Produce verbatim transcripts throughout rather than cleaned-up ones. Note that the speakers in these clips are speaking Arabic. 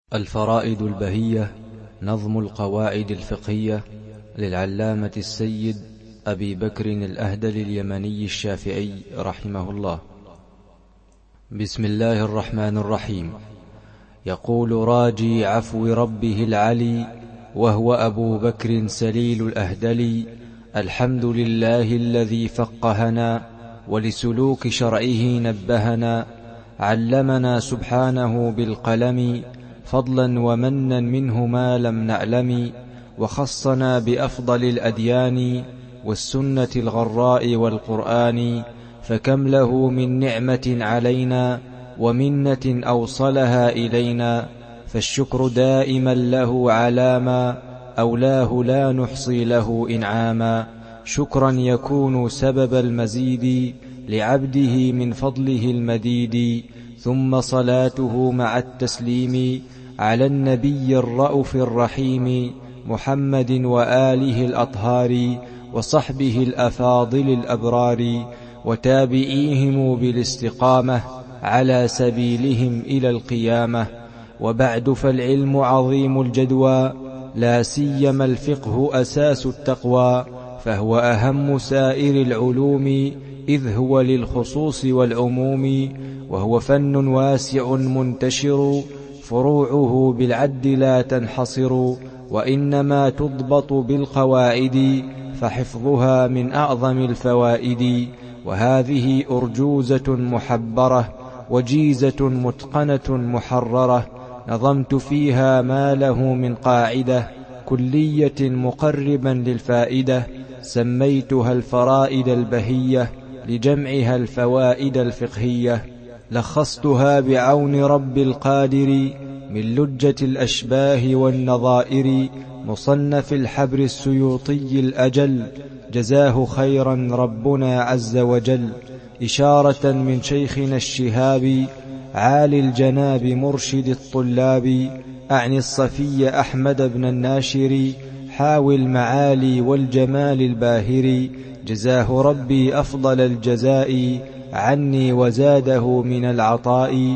الفرائد البهية، نظم القواعد الفقهية للعلامة السيد أبي بكر الأهدل اليمني الشافعي رحمه الله. بسم الله الرحمن الرحيم. يقول راجي عفو ربه العلي وهو أبو بكر سليل الأهدلي: الحمد لله الذي فقهنا ولسلوك شرعه نبهنا، علمنا سبحانه بالقلم فضلا ومنا منه ما لم نعلم، وخصنا بأفضل الأديان والسنة الغراء والقرآن، فكم له من نعمة علينا ومنة أوصلها إلينا، فالشكر دائما له على ما أولاه لا نحصي له إنعاما، شكرا يكون سبب المزيد لعبده من فضله المديد، ثم صلاته مع التسليم على النبي الرأف الرحيم محمد وآله الأطهار وصحبه الأفاضل الأبرار، وتابعيهم بالاستقامة على سبيلهم إلى القيامة. وبعد، فالعلم عظيم الجدوى، لا سيما الفقه أساس التقوى، فهو أهم سائر العلوم، إذ هو للخصوص والعموم، وهو فن واسع منتشر، فروعه بالعد لا تنحصر، وإنما تضبط بالقواعد، فحفظها من أعظم الفوائد. وهذه أرجوزة محبرة وجيزة متقنة محررة، نظمت فيها ما له من قاعدة كلية مقربا للفائدة، سميتها الفرائد البهية لجمعها الفوائد الفقهية، لخصتها بعون رب القادر من لجة الأشباه والنظائر، مصنف الحبر السيوطي الأجل، جزاه خيرا ربنا عز وجل، إشارة من شيخنا الشهاب عالي الجناب مرشد الطلاب، أعني الصفي أحمد بن الناشر حاوي المعالي والجمال الباهر، جزاه ربي أفضل الجزاء عني وزاده من العطاء،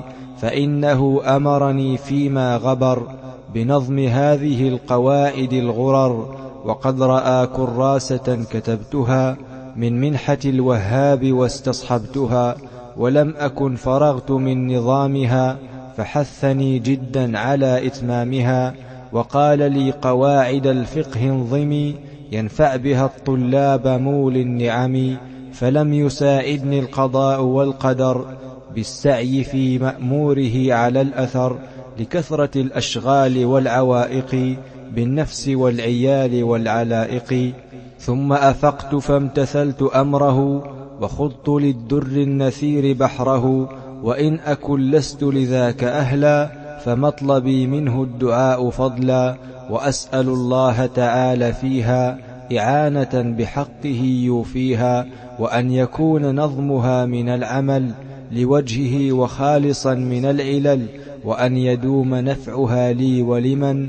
فإنه أمرني فيما غبر بنظم هذه القواعد الغرر، وقد رأى كراسة كتبتها من منحة الوهاب واستصحبتها، ولم أكن فرغت من نظامها، فحثني جدا على إتمامها، وقال لي قواعد الفقه انظمي ينفع بها الطلاب مول النعم، فلم يساعدني القضاء والقدر بالسعي في مأموره على الأثر، لكثرة الأشغال والعوائق بالنفس والعيال والعلائق. ثم أفقت فامتثلت أمره، وخضت للدر النثير بحره، وإن أكن لست لذاك أهلا، فمطلبي منه الدعاء فضلا، وأسأل الله تعالى فيها إعانة بحقه يوفيها، وأن يكون نظمها من العمل لوجهه وخالصا من العلل، وأن يدوم نفعها لي ولمن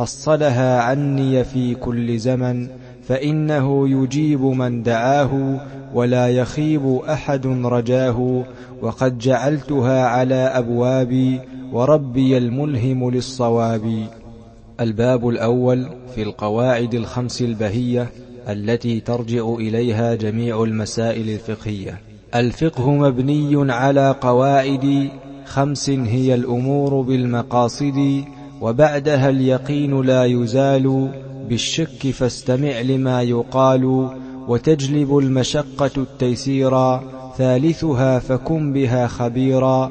حصلها عني في كل زمن، فإنه يجيب من دعاه ولا يخيب أحد رجاه، وقد جعلتها على أبوابي وربي الملهم للصواب. الباب الأول في القواعد الخمس البهية التي ترجع إليها جميع المسائل الفقهية. الفقه مبني على قواعد خمس، هي الأمور بالمقاصد، وبعدها اليقين لا يزال بالشك، فاستمع لما يقال، وتجلب المشقة التيسيرا، ثالثها فكن بها خبيرا،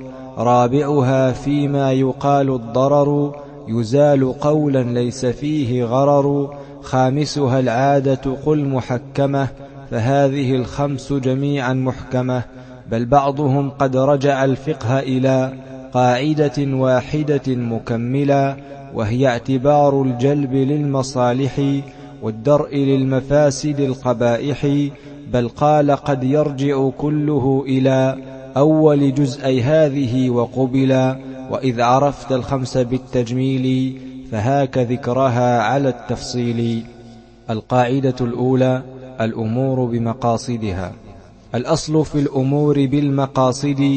رابعها فيما يقال الضرر يزال قولا ليس فيه غرر، خامسها العادة قل محكمة، فهذه الخمس جميعا محكمة، بل بعضهم قد رجع الفقه إلى قاعدة واحدة مكملة، وهي اعتبار الجلب للمصالح والدرء للمفاسد القبائح، بل قال قد يرجع كله إلى أول جزء هذه وقبلا، وإذ عرفت الخمس بالتجميل فهاك ذكرها على التفصيل. القاعدة الأولى: الأمور بمقاصدها. الأصل في الأمور بالمقاصد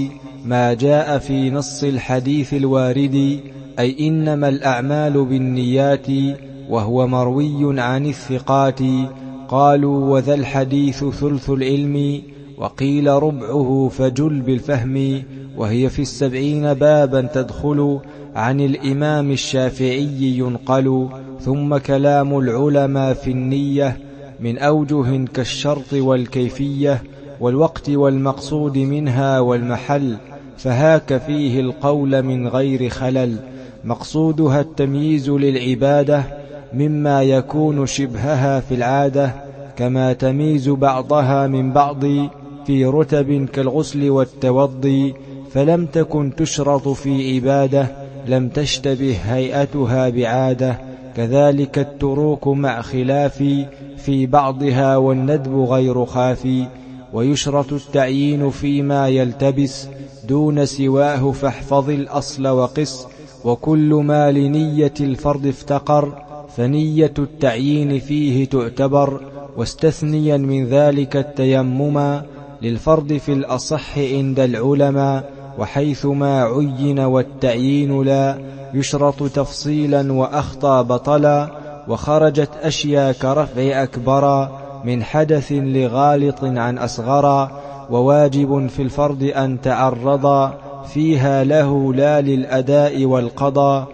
ما جاء في نص الحديث الوارد، أي إنما الأعمال بالنيات، وهو مروي عن الثقات. قالوا وذا الحديث ثلث العلم، وقيل ربعه فجل بالفهم، وهي في السبعين بابا تدخل، عن الإمام الشافعي ينقل. ثم كلام العلماء في النية من أوجه كالشرط والكيفية والوقت والمقصود منها والمحل، فهاك فيه القول من غير خلل. مقصودها التمييز للعبادة مما يكون شبهها في العادة، كما تميز بعضها من بعض في رتب كالغسل والتوضي، فلم تكن تشرط في عبادة لم تشتبه هيئتها بعادة. كذلك التروك مع خلاف في بعضها، والندب غير خافي. ويشرط التعيين فيما يلتبس دون سواه، فاحفظ الأصل وقس. وكل ما لنية الفرض افتقر، فنية التعيين فيه تعتبر. واستثنيا من ذلك التيمم للفرض في الأصح عند العلماء، وحيثما عين والتعيين لا يشرط تفصيلا وأخطى بطلا. وخرجت أشياء كرفع أكبر من حدث لغالط عن أصغر، وواجب في الفرض أن تعرض فيها له لا للأداء والقضاء،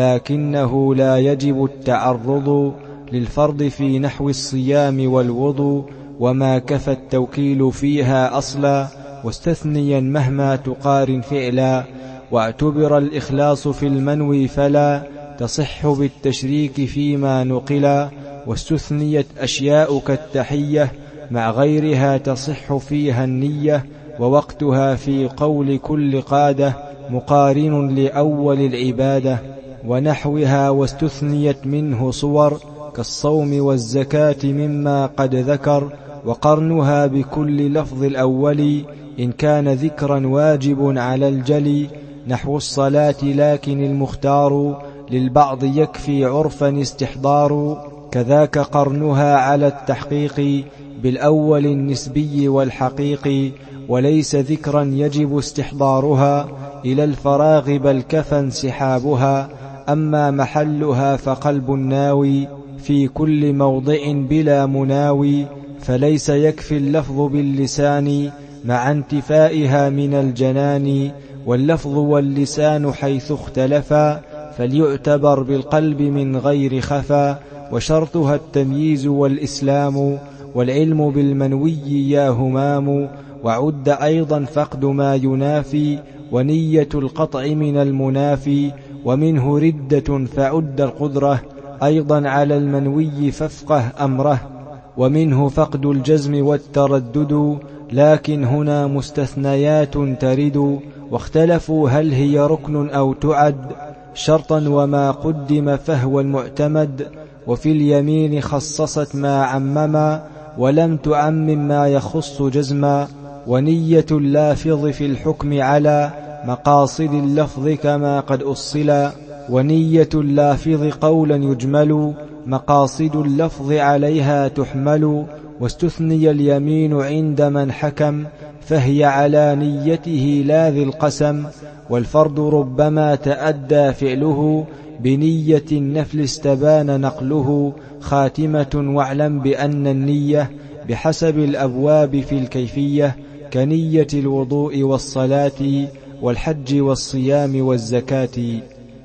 لكنه لا يجب التعرض للفرض في نحو الصيام والوضوء، وما كفى التوكيل فيها أصلا. واستثنيا مهما تقارن فعلا، واعتبر الإخلاص في المنوي فلا تصح بالتشريك فيما نقلا. واستثنيت أشياء كالتحية مع غيرها تصح فيها النية، ووقتها في قول كل قادة مقارن لأول العبادة ونحوها. واستثنيت منه صور كالصوم والزكاة مما قد ذكر، وقرنها بكل لفظ الأول إن كان ذكرا واجب على الجلي، نحو الصلاة. لكن المختار للبعض يكفي عرفا استحضار، كذاك قرنها على التحقيق بالأول النسبي والحقيقي. وليس ذكرا يجب استحضارها إلى الفراغ، بل كفى انسحابها. أما محلها فقلب الناوي في كل موضع بلا مناوي، فليس يكفي اللفظ باللسان مع انتفائها من الجنان. واللفظ واللسان حيث اختلفا فليعتبر بالقلب من غير خفا. وشرطها التمييز والإسلام، والعلم بالمنوي يا همام. وعد أيضا فقد ما ينافي، ونية القطع من المنافي. ومنه ردة فعد القدرة أيضا على المنوي، فافقه أمره. ومنه فقد الجزم والتردد، لكن هنا مستثنيات ترد. واختلفوا هل هي ركن أو تعد شرطا، وما قدم فهو المعتمد. وفي اليمين خصصت ما عمما، ولم تعمم ما يخص جزما. ونية اللافظ في الحكم على مقاصد اللفظ كما قد أصلا. ونية اللافظ قولا يجمل، مقاصد اللفظ عليها تحمل. واستثني اليمين عند من حكم، فهي على نيته لا ذي القسم. والفرد ربما تأدى فعله بنية النفل استبان نقله. خاتمة واعلم بأن النية بحسب الأبواب في الكيفية، كنية الوضوء والصلاة والحج والصيام والزكاة.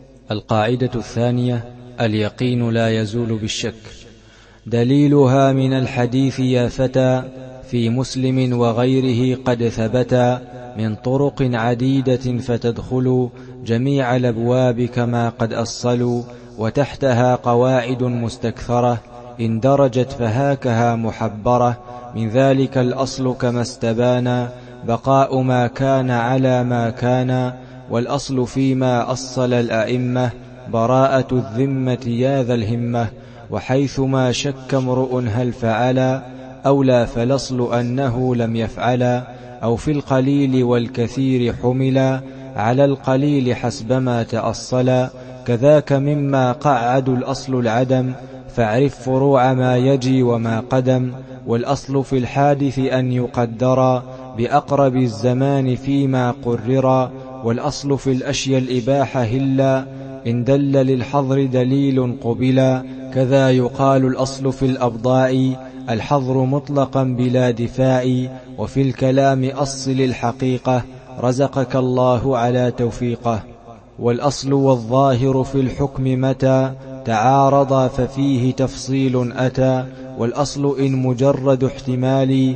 القاعدة الثانية: اليقين لا يزول بالشك. دليلها من الحديث يا فتى في مسلم وغيره قد ثبتا، من طرق عديدة فتدخل جميع الأبواب كما قد أصلوا. وتحتها قواعد مستكثرة إن درجت فهاكها محبرة. من ذلك الأصل كما استبانا، بقاء ما كان على ما كان. والأصل فيما أصل الأئمة براءة الذمة يا ذا الهمة. وحيثما شك امرؤ هل فعلا أو لا، فالأصل أنه لم يفعلا. أو في القليل والكثير حملا على القليل حسبما تأصلا. كذاك مما قعد الأصل العدم، فاعرف فروع ما يجي وما قدم. والأصل في الحادث أن يقدر بأقرب الزمان فيما قرر، والأصل في الأشياء الإباحة إلا إن دل للحظر دليل قبلا. كذا يقال الأصل في الأبضاع الحظر مطلقا بلا دفاع، وفي الكلام أصل الحقيقة رزقك الله على توفيقه. والأصل والظاهر في الحكم متى تعارضا ففيه تفصيل أتى، والأصل إن مجرد احتمال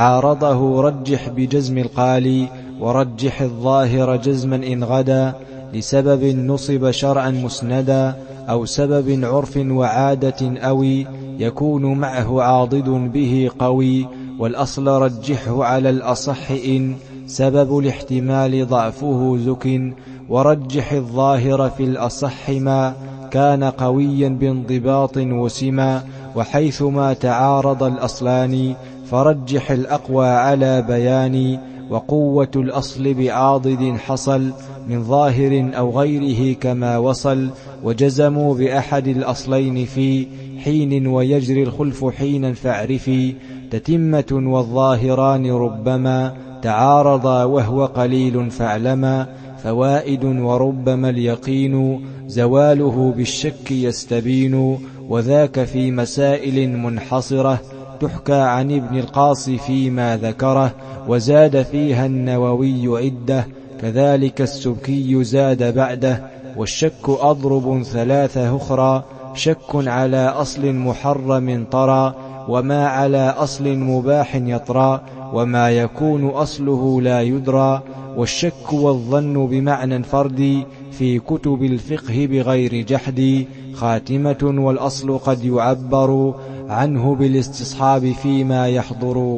عارضه رجح بجزم القال، ورجح الظاهر جزما إن غدا لسبب نصب شرعا مسندا، أو سبب عرف وعادة أوي يكون معه عاضد به قوي. والأصل رجحه على الأصح إن سبب الاحتمال ضعفه زك، ورجح الظاهر في الأصح ما كان قويا بانضباط وسما. وحيثما تعارض الأصلان فرجح الأقوى على بيان، وقوة الأصل بعاضد حصل من ظاهر أو غيره كما وصل. وجزموا بأحد الأصلين في حين ويجري الخلف حينا فاعرفي، تتمة والظاهران ربما تعارضا وهو قليل فاعلما. فوائد وربما اليقين زواله بالشك يستبين، وذاك في مسائل منحصرة تحكى عن ابن القاص فيما ذكره، وزاد فيها النووي عدة كذلك السبكي زاد بعده. والشك أضرب ثلاثة أخرى شك على أصل محرم طرى، وما على أصل مباح يطرى، وما يكون أصله لا يدرى. والشك والظن بمعنى فردي في كتب الفقه بغير جحد خاتمة، والأصل قد يعبر عنه بالاستصحاب فيما يحضر.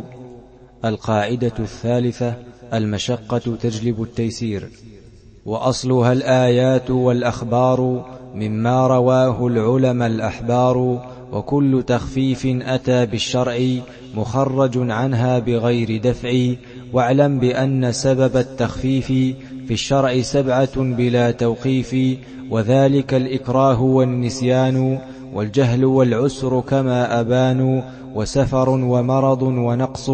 القاعدة الثالثة المشقة تجلب التيسير، وأصلها الآيات والأخبار مما رواه العلماء الأحبار، وكل تخفيف أتى بالشرع مخرج عنها بغير دفع. واعلم بأن سبب التخفيف في الشرع سبعة بلا توقيف، وذلك الإكراه والنسيان والجهل والعسر كما أبانوا، وسفر ومرض ونقص،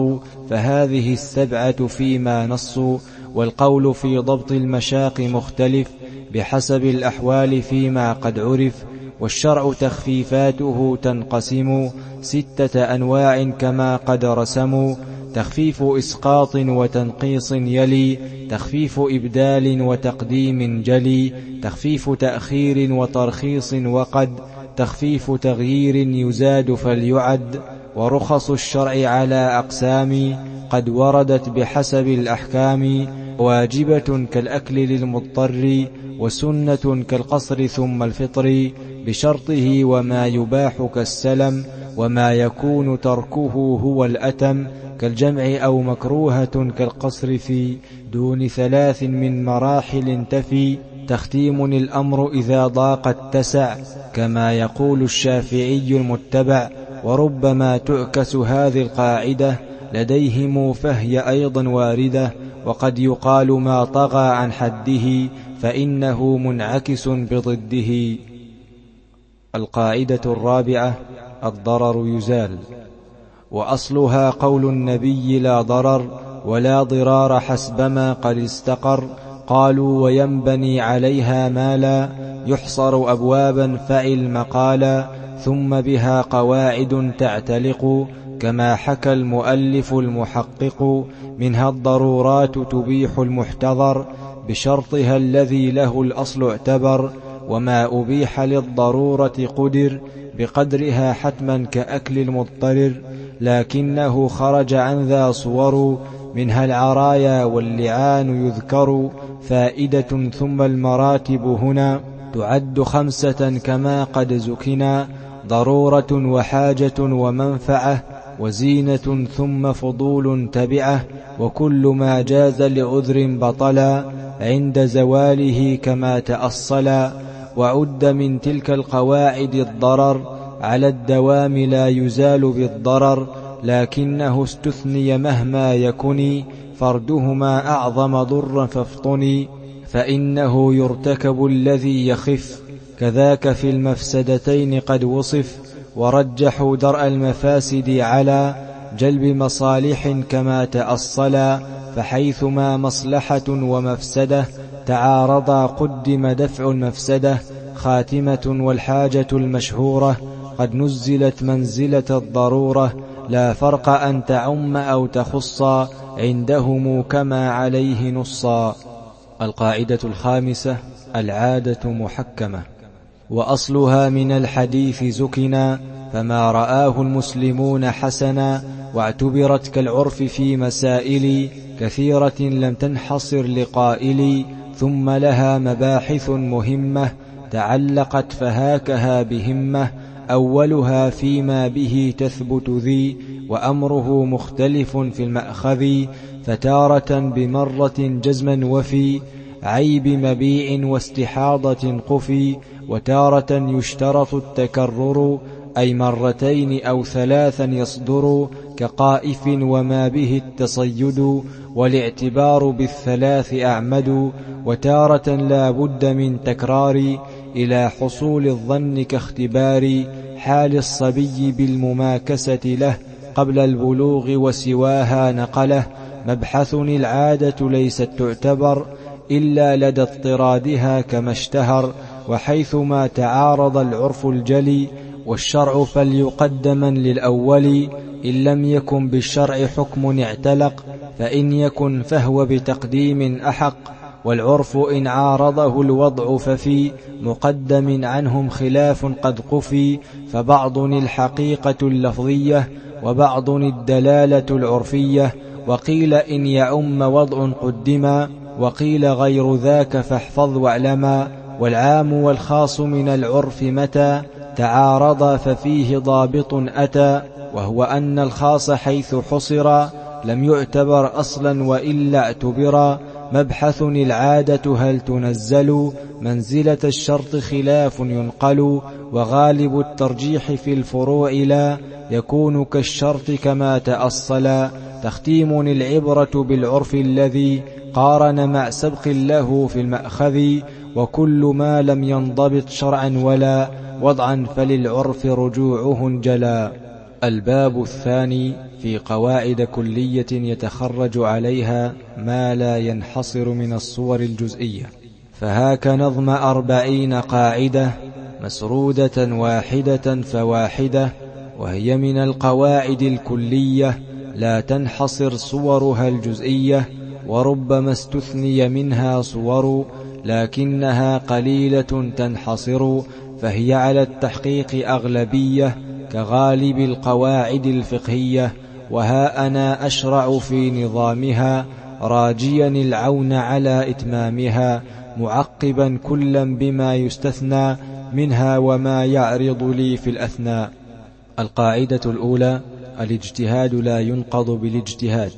فهذه السبعة فيما نصوا. والقول في ضبط المشاق مختلف بحسب الأحوال فيما قد عرف. والشرع تخفيفاته تنقسم ستة أنواع كما قد رسموا: تخفيف إسقاط وتنقيص يلي، تخفيف إبدال وتقديم جلي، تخفيف تأخير وترخيص وقد، تخفيف تغيير يزاد فليعد. ورخص الشرع على أقسام قد وردت بحسب الأحكام: واجبة كالأكل للمضطر، وسنة كالقصر ثم الفطر بشرطه، وما يباح كالسلم، وما يكون تركه هو الأتم كالجمع، أو مكروهة كالقصر في دون ثلاث من مراحل تفي. تختيم الأمر إذا ضاق اتسع كما يقول الشافعي المتبع. وربما تعكس هذه القاعدة لديهم فهي أيضا واردة، وقد يقال ما طغى عن حده فإنه منعكس بضده. القاعدة الرابعة الضرر يزال، وأصلها قول النبي لا ضرر ولا ضرار حسبما قد استقر. قالوا وينبني عليها ما لا يحصر أبوابا فعل مقالا، ثم بها قواعد تعتلق كما حكى المؤلف المحقق. منها الضرورات تبيح المحتضر بشرطها الذي له الأصل اعتبر، وما أبيح للضرورة قدر بقدرها حتما كأكل المضطرر، لكنه خرج عن ذا صور. منها العرايا واللعان يذكر فائدة. ثم المراتب هنا تعد خمسة كما قد زكنا: ضرورة وحاجة ومنفعة وزينة ثم فضول تبعه، وكل ما جاز لعذر بطلا عند زواله كما تأصلا. وعد من تلك القواعد الضرر على الدوام لا يزال بالضرر، لكنه استثني مهما يكن فردهما أعظم ضرا فافطني، فإنه يرتكب الذي يخف. كذاك في المفسدتين قد وصف، ورجحوا درء المفاسد على جلب مصالح كما تأصلا. فحيثما مصلحة ومفسدة تعارضا قدم دفع المفسدة. خاتمة والحاجة المشهورة قد نزلت منزلة الضرورة، لا فرق أن تعم أو تخصا عندهم كما عليه نصا. القاعدة الخامسة: العادة محكمة، وأصلها من الحديث زكنا، فما رآه المسلمون حسنا، واعتبرت كالعرف في مسائل كثيرة لم تنحصر لقائل، ثم لها مباحث مهمة تعلقت فهاكها بهمة. أولها فيما به تثبت ذي، وأمره مختلف في المأخذ، فتارة بمرة جزما وفي عيب مبيع واستحاضة قفي، وتارة يشترط التكرر أي مرتين أو ثلاثا يصدر، كقائف وما به التصيد، والاعتبار بالثلاث أعمد. وتارة لا بد من تكرار إلى حصول الظن كاختبار حال الصبي بالمماكسة له قبل البلوغ وسواها نقله. مبحث العادة ليست تعتبر إلا لدى اضطرادها كما اشتهر، وحيثما تعارض العرف الجلي والشرع فليقدما للأول، إن لم يكن بالشرع حكم اعتلق، فإن يكن فهو بتقديم أحق. والعرف إن عارضه الوضع ففي مقدم عنهم خلاف قد قفي، فبعض الحقيقة اللفظية وبعض الدلالة العرفية. وقيل إن يعم وضع قدما، وقيل غير ذاك فاحفظ واعلما. والعام والخاص من العرف متى تعارض ففيه ضابط أتى، وهو أن الخاص حيث حصر لم يعتبر أصلا وإلا اعتبرا. مبحث العادة هل تنزل منزلة الشرط خلاف ينقل، وغالب الترجيح في الفروع لا يكون كالشرط كما تأصلا. تختيم العبرة بالعرف الذي قارن مع سبق له في المأخذ، وكل ما لم ينضبط شرعا ولا وضعا فللعرف رجوعه جلا. الباب الثاني في قواعد كلية يتخرج عليها ما لا ينحصر من الصور الجزئية. فهاك نظم أربعين قاعدة مسرودة واحدة فواحدة، وهي من القواعد الكلية لا تنحصر صورها الجزئية، وربما استثني منها صور لكنها قليلة تنحصر، فهي على التحقيق أغلبية كغالب القواعد الفقهية. وها أنا أشرع في نظامها راجيا العون على إتمامها، معقبا كلا بما يستثنى منها وما يعرض لي في الأثناء. القاعدة الأولى: الاجتهاد لا ينقض بالاجتهاد.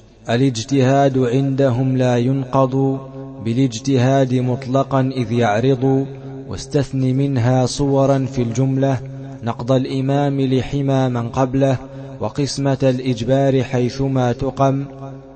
الاجتهاد عندهم لا ينقض بالاجتهاد مطلقا إذ يعرض، واستثن منها صورا في الجملة نقض الإمام لحمى من قبله، وقسمة الإجبار حيثما تقم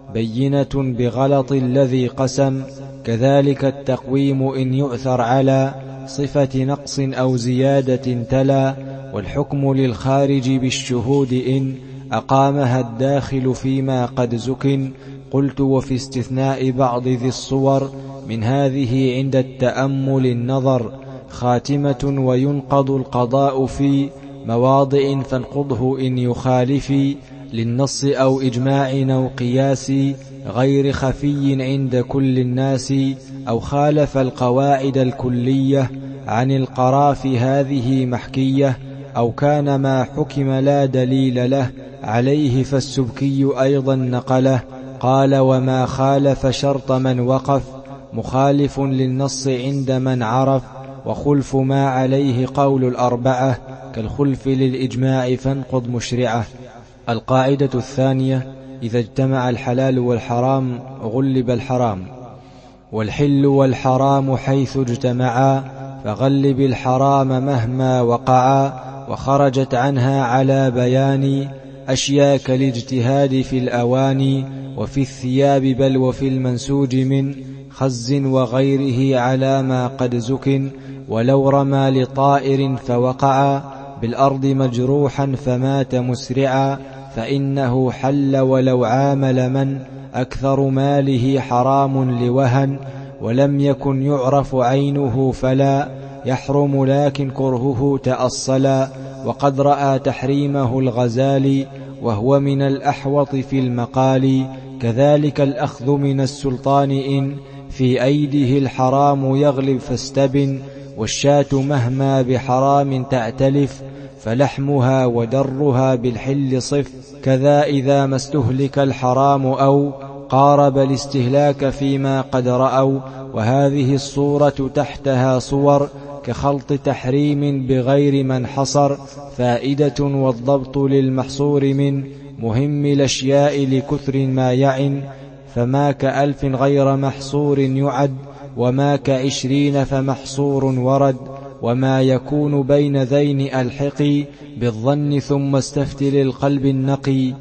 بينة بغلط الذي قسم، كذلك التقويم إن يؤثر على صفة نقص أو زيادة تلا، والحكم للخارج بالشهود إن أقامها الداخل فيما قد زكن. قلت: وفي استثناء بعض ذي الصور من هذه عند التأمل النظر خاتمة، وينقض القضاء في مواضع فانقضه إن يخالف للنص أو إجماع أو قياس غير خفي عند كل الناس، أو خالف القواعد الكلية عن القراف هذه محكية، أو كان ما حكم لا دليل له عليه فالسبكي أيضا نقله. قال: وما خالف شرط من وقف مخالف للنص عند من عرف، وخلف ما عليه قول الأربعة كالخلف للإجماع فانقض مشرعة. القاعدة الثانية: إذا اجتمع الحلال والحرام غلب الحرام، والحل والحرام حيث اجتمعا فغلب الحرام مهما وقعا، وخرجت عنها على بيان أشياء كالاجتهاد في الأواني وفي الثياب بل وفي المنسوج من خز وغيره على ما قد زكن. ولو رمى لطائر فوقع بالأرض مجروحا فمات مسرعا فإنه حل، ولو عامل من أكثر ماله حرام لوهن، ولم يكن يعرف عينه فلا يحرم لكن كرهه تأصلا. وقد رأى تحريمه الغزالي وهو من الأحوط في المقال. كذلك الأخذ من السلطان إن في أيده الحرام يغلب فاستبن، والشاة مهما بحرام تعتلف فلحمها ودرها بالحل صف. كذا إذا ما استهلك الحرام أو قارب الاستهلاك فيما قد رأوا. وهذه الصورة تحتها صور كخلط تحريم بغير من حصر. فائدة والضبط للمحصور من مهم الأشياء لكثر ما يعن، فما كألف غير محصور يعد، وما كعشرين فمحصور ورد. وما يكون بين ذين ألحقي بالظن ثم استفت للقلب النقي.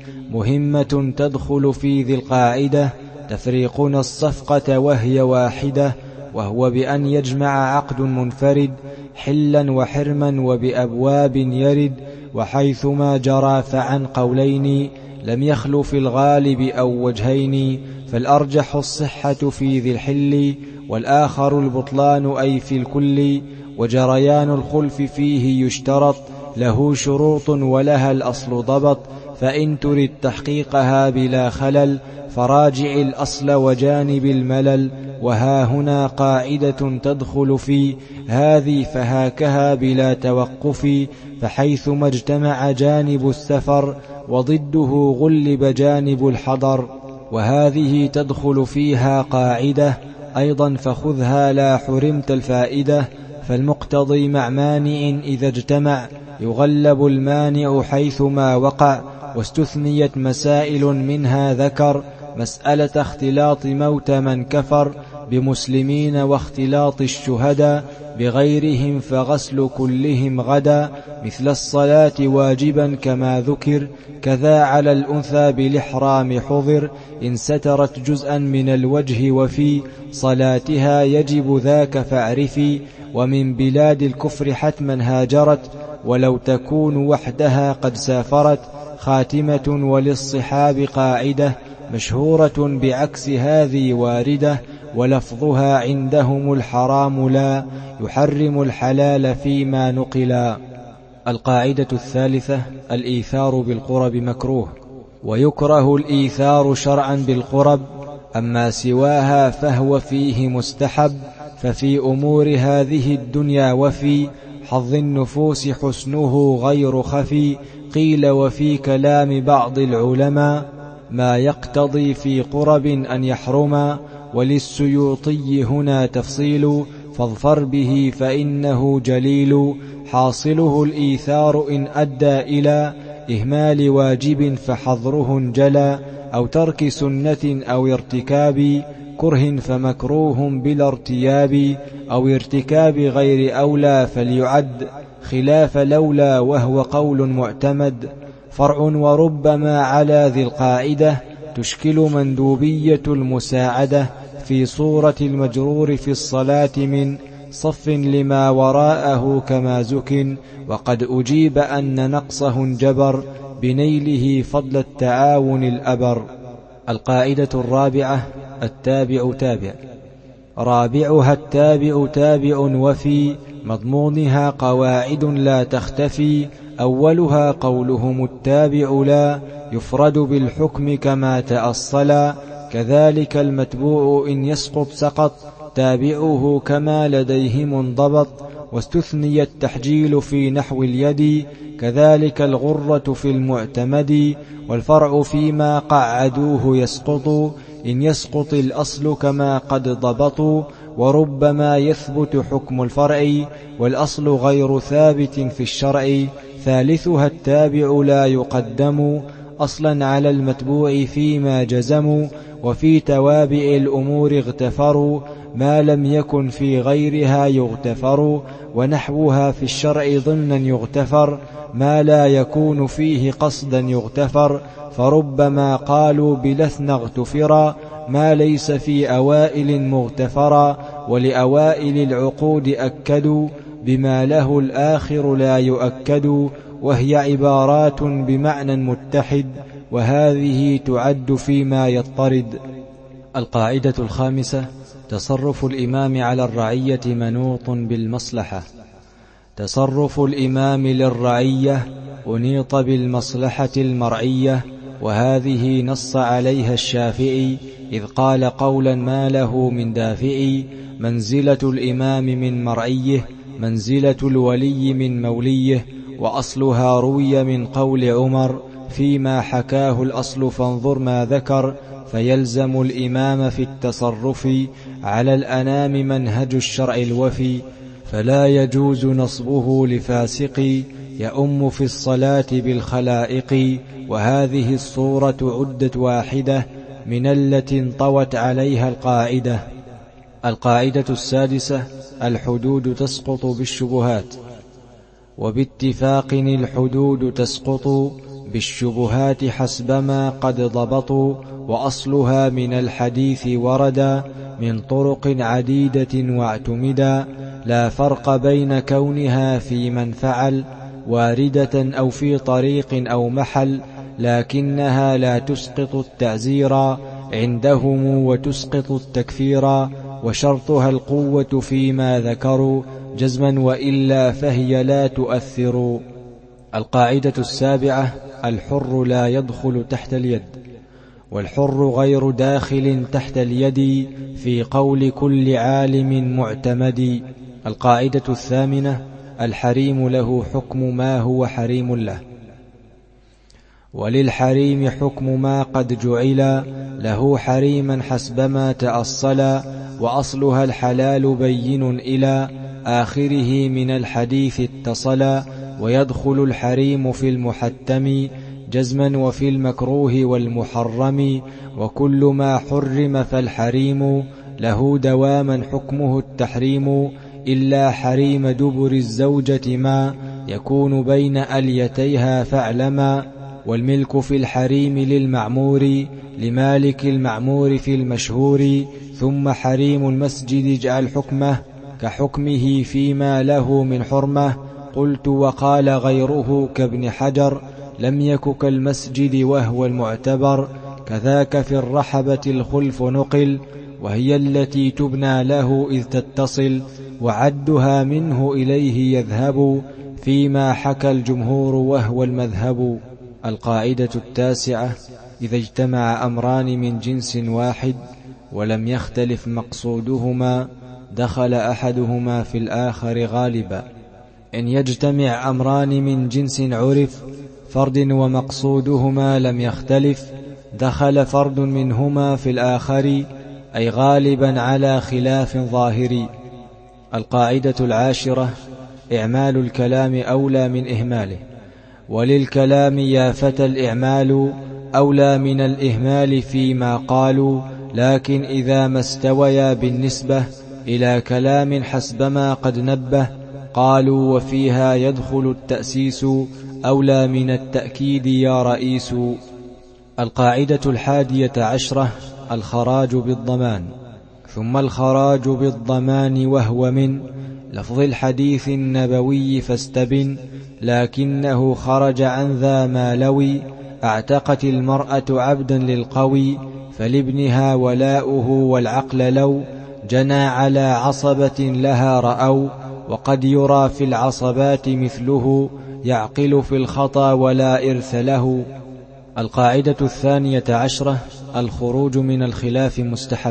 مهمة تدخل في ذي القاعدة تفريقنا الصفقة وهي واحدة، وهو بأن يجمع عقد منفرد حلا وحرما وبأبواب يرد. وحيثما جرى فعن قولين لم يخل في الغالب أو وجهين، فالأرجح الصحة في ذي الحل والآخر البطلان أي في الكل. وجريان الخلف فيه يشترط له شروط ولها الأصل ضبط، فإن ترد تحقيقها بلا خلل فراجع الأصل وجانب الملل. وها هنا قاعدة تدخل في هذه فهاكها بلا توقف، فحيثما اجتمع جانب السفر وضده غلب جانب الحضر. وهذه تدخل فيها قاعدة أيضا فخذها لا حرمت الفائدة، فالمقتضي مع مانع إذا اجتمع يغلب المانع حيثما وقع. واستثنيت مسائل منها ذكر مسألة اختلاط موت من كفر بمسلمين، واختلاط الشهداء بغيرهم فغسل كلهم غدا، مثل الصلاة واجبا كما ذكر. كذا على الأنثى بالإحرام حضر إن سترت جزءا من الوجه، وفي صلاتها يجب ذاك فاعرفي. ومن بلاد الكفر حتما هاجرت ولو تكون وحدها قد سافرت. خاتمة وللصحاب قاعدة مشهورة بعكس هذه واردة، ولفظها عندهم الحرام لا يحرم الحلال فيما نقلا. القاعدة الثالثة الإيثار بالقرب مكروه، ويكره الإيثار شرعا بالقرب، أما سواها فهو فيه مستحب. ففي أمور هذه الدنيا وفي حظ النفوس حسنه غير خفي. قيل وفي كلام بعض العلماء ما يقتضي في قرب أن يحرما، وللسيوطي هنا تفصيل فاظفر به فإنه جليل. حاصله الإيثار إن أدى إلى إهمال واجب فحظره جلا، أو ترك سنة أو ارتكاب كره فمكروه بلا ارتياب، أو ارتكاب غير أولى فليعد خلاف لولا وهو قول معتمد. فرع وربما على ذي القاعدة تشكل مندوبية المساعدة في صورة المجرور في الصلاة من صف لما وراءه كما زكن، وقد أجيب أن نقصه انجبر بنيله فضل التعاون الأبر. القاعدة الرابعة التابع تابع. رابعها التابع تابع، وفي مضمونها قواعد لا تختفي. أولها قولهم التابع لا يفرد بالحكم كما تأصلا، كذلك المتبوع إن يسقط سقط تابعه كما لديه منضبط. واستثني التحجيل في نحو اليد، كذلك الغرة في المعتمد. والفرع فيما قعدوه يسقط إن يسقط الأصل كما قد ضبطوا، وربما يثبت حكم الفرع والأصل غير ثابت في الشرع. ثالثها التابع لا يقدم أصلا على المتبوع فيما جزموا، وفي توابع الأمور اغتفروا ما لم يكن في غيرها يغتفر. ونحوها في الشرع ضمنا يغتفر ما لا يكون فيه قصدا يغتفر. فربما قالوا بلثن اغتفرا ما ليس في أوائل مغتفرا، ولأوائل العقود أكدوا بما له الآخر لا يؤكد، وهي عبارات بمعنى متحد وهذه تعد فيما يضطرد. القاعدة الخامسة: تصرف الإمام على الرعية منوط بالمصلحة. تصرف الإمام للرعية أنيط بالمصلحة المرعية، وهذه نص عليها الشافعي إذ قال قولا ما له من دافعي: منزلة الإمام من مرعيه منزلة الولي من موليه. وأصلها روي من قول عمر فيما حكاه الأصل فانظر ما ذكر، فيلزم الإمام في التصرف على الأنام منهج الشرع الوفي، فلا يجوز نصبه لفاسق يؤم في الصلاة بالخلائق. وهذه الصورة عدت واحدة من التي انطوت عليها القاعدة. القاعدة السادسة: الحدود تسقط بالشبهات. وباتفاق الحدود تسقط بالشبهات حسبما قد ضبطوا، وأصلها من الحديث وردا من طرق عديدة واعتمدا، لا فرق بين كونها في من فعل واردة أو في طريق أو محل، لكنها لا تسقط التعزيرا عندهم وتسقط التكفيرا، وشرطها القوة فيما ذكروا جزما وإلا فهي لا تؤثر. القاعدة السابعة: الحر لا يدخل تحت اليد. والحر غير داخل تحت اليد في قول كل عالم معتمد. القاعدة الثامنة: الحريم له حكم ما هو حريم له. وللحريم حكم ما قد جعل له حريما حسبما تأصلا، وأصلها الحلال بين إلى آخره من الحديث اتصلا، ويدخل الحريم في المحتم جزما وفي المكروه والمحرم، وكل ما حرم فالحريم له دواما حكمه التحريم، إلا حريم دبر الزوجة ما يكون بين أليتيها فاعلما. والملك في الحريم للمعمور لمالك المعمور في المشهور، ثم حريم المسجد اجعل حكمه كحكمه فيما له من حرمة. قلت وقال غيره كابن حجر لم يك كالمسجد وهو المعتبر، كذاك في الرحبة الخلف نقل وهي التي تبنى له إذ تتصل، وعدها منه إليه يذهب فيما حكى الجمهور وهو المذهب. القاعدة التاسعة: إذا اجتمع أمران من جنس واحد ولم يختلف مقصودهما دخل أحدهما في الآخر غالبا. إن يجتمع أمران من جنس عرف فرد ومقصودهما لم يختلف دخل فرد منهما في الآخر، أي غالبا على خلاف ظاهري. القاعدة العاشرة: إعمال الكلام أولى من إهماله. وللكلام يا فتى الإعمال أولى من الإهمال فيما قالوا، لكن إذا ما استويا بالنسبة إلى كلام حسبما قد نبه قالوا وفيها يدخل التأسيس أولى من التأكيد يا رئيس. القاعدة الحادية عشرة: الخراج بالضمان. ثم الخراج بالضمان وهو من لفظ الحديث النبوي فاستبن، لكنه خرج عن ذا ما لوي اعتقت المرأة عبدا للقوي، فلابنها ولاؤه والعقل لو جنى على عصبة لها رأوا، وقد يرى في العصبات مثله يعقل في الخطا ولا إرث له. القاعدة الثانية عشرة: الخروج من الخلاف مستحب.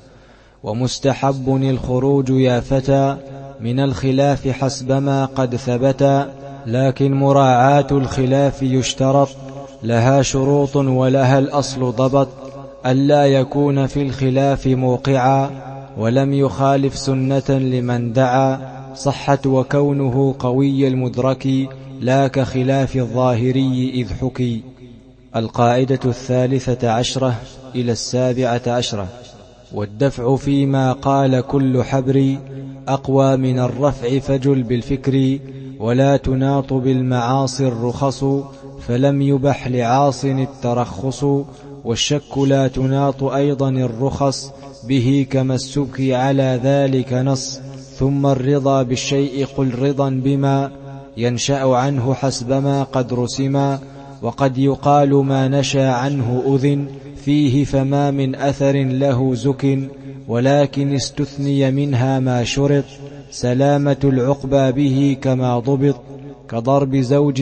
ومستحب الخروج يا فتى من الخلاف حسبما قد ثبت، لكن مراعاة الخلاف يشترط لها شروط ولها الأصل ضبط، ألا يكون في الخلاف موقعا ولم يخالف سنة لمن دعا، صحت وكونه قوي المدرك لا كخلاف الظاهري إذ حكي. القاعدة الثالثة عشرة إلى السابعة عشرة: والدفع فيما قال كل حبر أقوى من الرفع فجل بالفكر، ولا تناط بالمعاصي الرخص فلم يبح لعاص الترخص، والشك لا تناط أيضا الرخص به كما السبك على ذلك نص، ثم الرضا بالشيء قل رضا بما ينشأ عنه حسبما قد رسما، وقد يقال ما نشى عنه أذن فيه فما من أثر له زك، ولكن استثني منها ما شرط سلامة العقبى به كما ضبط، كضرب زوج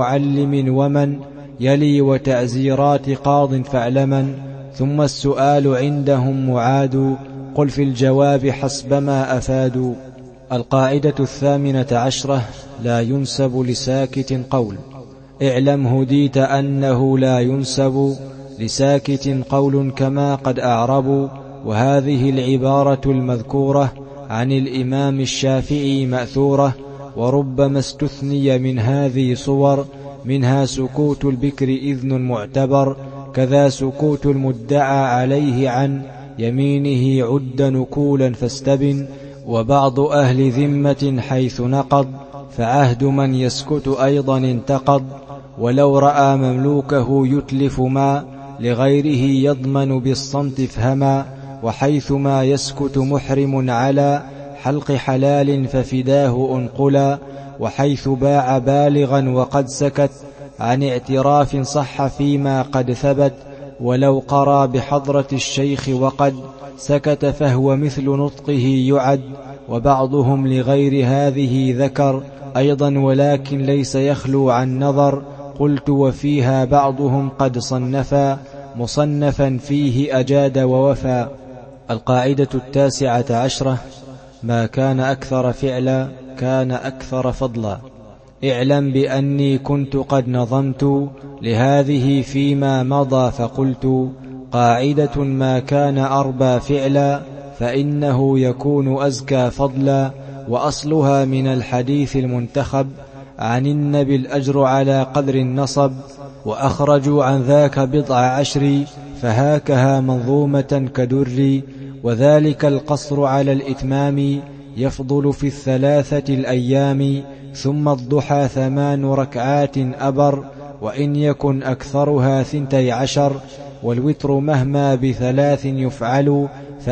ومعلم ومن يلي وتعزيرات قاض فاعلما. ثم السؤال عندهم معاد، قل في الجواب حسب ما أفادوا. القاعدة الثامنة عشرة: لا ينسب لساكت قول. اعلم هديت أنه لا ينسب لساكت قول كما قد أعربوا. وهذه العبارة المذكورة عن الإمام الشافعي مأثورة، وربما استثني من هذه صور، منها سكوت البكر إذن معتبر، كذا سكوت المدعى عليه عن يمينه عد نكولا فاستبن. وبعض أهل ذمة حيث نقض فعهد من يسكت أيضا انتقض، ولو رأى مملوكه يتلف ما لغيره يضمن بالصمت فهما. وحيثما يسكت محرم على حلق حلال ففداه أنقلا، وحيث باع بالغا وقد سكت عن اعتراف صح فيما قد ثبت، ولو قرى بحضرة الشيخ وقد سكت فهو مثل نطقه يعد. وبعضهم لغير هذه ذكر أيضا ولكن ليس يخلو عن نظر. قلت وفيها بعضهم قد صنفا مصنفا فيه أجاد ووفى. القاعدة التاسعة عشرة: ما كان أكثر فعلا كان أكثر فضلا. اعلم بأني كنت قد نظمت لهذه فيما مضى فقلت: قاعدة ما كان أربى فعلا فإنه يكون أزكى فضلا. وأصلها من الحديث المنتخب عن النبي الأجر على قدر النصب، وأخرجوا عن ذاك بضع عشر فهاكها منظومة كدر. وذلك القصر على الإتمام يفضل في الثلاثة الأيام، ثم الضحى ثمان ركعات أبر وإن يكن أكثرها ثنتي عشر. والوتر مهما بثلاث يفعل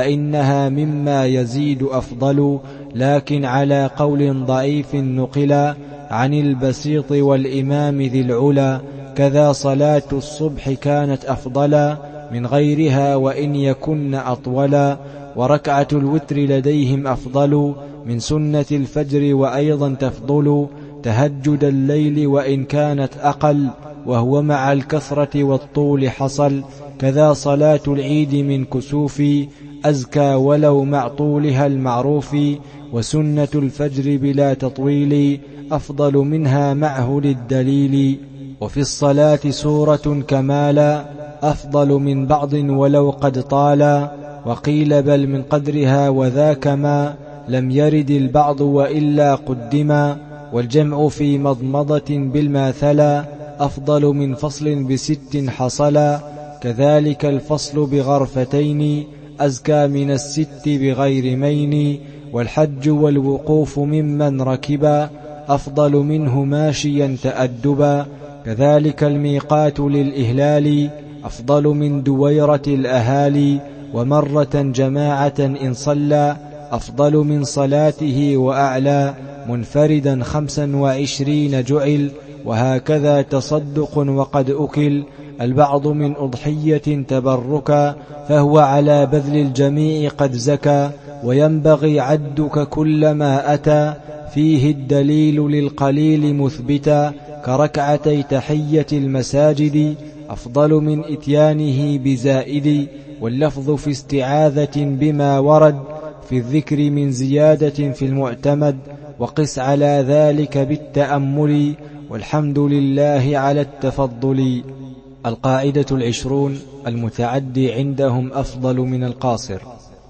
فإنها مما يزيد أفضل، لكن على قول ضعيف نقلا عن البسيط والإمام ذي العلا. كذا صلاة الصبح كانت أفضلا من غيرها وإن يكن أطولا، وركعة الوتر لديهم أفضل من سنة الفجر وأيضا تفضل تهجد الليل وإن كانت أقل، وهو مع الكثرة والطول حصل. كذا صلاة العيد من كسوف أزكى ولو مع طولها المعروف، وسنة الفجر بلا تطويل أفضل منها معه للدليل. وفي الصلاة سورة كمالا أفضل من بعض ولو قد طالا، وقيل بل من قدرها وذاك ما لم يرد البعض وإلا قدما. والجمع في مضمضة بالماثلا أفضل من فصل بست حصلا، كذلك الفصل بغرفتين أزكى من الست بغير مين. والحج والوقوف ممن ركبا أفضل منه ماشيا تأدبا، كذلك الميقات للإهلال أفضل من دويرة الأهالي. ومرة جماعة إن صلى أفضل من صلاته وأعلى، منفردا خمسا وعشرين جعل. وهكذا تصدق وقد أكل البعض من أضحية تبركا، فهو على بذل الجميع قد زكى. وينبغي عدك كل ما أتى فيه الدليل للقليل مثبتا، كركعتي تحية المساجد أفضل من إتيانه بزائد. واللفظ في استعاذة بما ورد في الذكر من زيادة في المعتمد، وقس على ذلك بالتأمل، والحمد لله على التفضل. القاعدة العشرون: المتعدي عندهم أفضل من القاصر.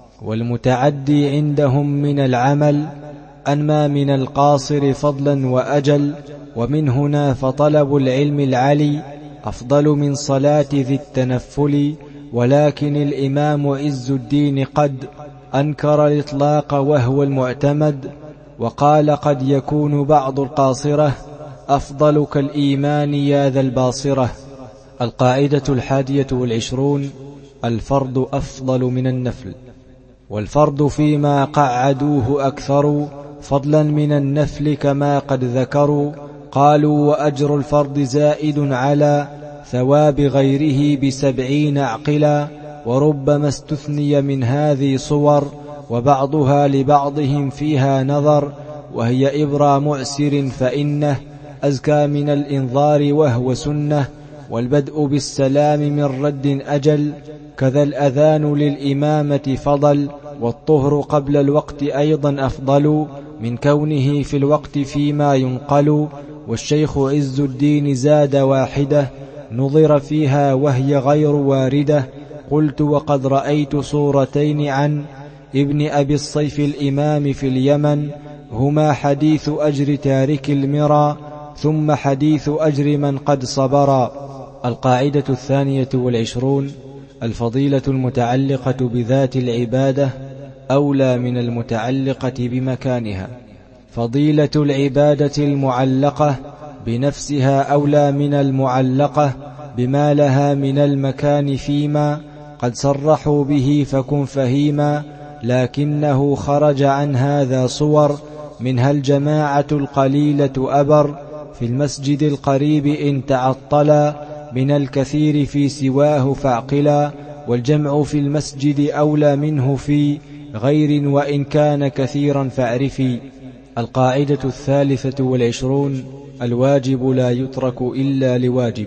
والمتعدي عندهم من العمل أنمى من القاصر فضلا وأجل، ومن هنا فطلب العلم العلي أفضل من صلاة ذي التنفل. ولكن الإمام عز الدين قد أنكر الإطلاق وهو المعتمد، وقال قد يكون بعض القاصرة أفضل كالإيمان يا ذا الباصرة. القاعدة الحادية والعشرون: الفرض أفضل من النفل. والفرض فيما قعدوه أكثر فضلا من النفل كما قد ذكروا، قالوا وأجر الفرد زائد على ثواب غيره بسبعين عقلا، وربما استثني من هذه صور، وبعضها لبعضهم فيها نظر، وهي إبرى معسر فإنه أزكى من الإنظار وهو سنة، والبدء بالسلام من رد أجل، كذا الأذان للإمامة فضل، والطهر قبل الوقت أيضا أفضل من كونه في الوقت فيما ينقل. والشيخ عز الدين زاد واحدة نظر فيها وهي غير واردة. قلت وقد رأيت صورتين عن ابن أبي الصيف الإمام في اليمن، هما حديث أجر تارك المرى ثم حديث أجر من قد صبر. القاعدة الثانية والعشرون: الفضيلة المتعلقة بذات العبادة أولى من المتعلقة بمكانها. فضيلة العبادة المعلقة بنفسها أولى من المعلقة بما لها من المكان فيما قد صرحوا به فكن فهيما، لكنه خرج عن هذا صور، منها الجماعة القليلة أبر في المسجد القريب إن تعطلا، من الكثير في سواه فاعقلا، والجمع في المسجد أولى منه في غير وإن كان كثيرا فاعرفي. القاعدة الثالثة والعشرون: الواجب لا يترك إلا لواجب.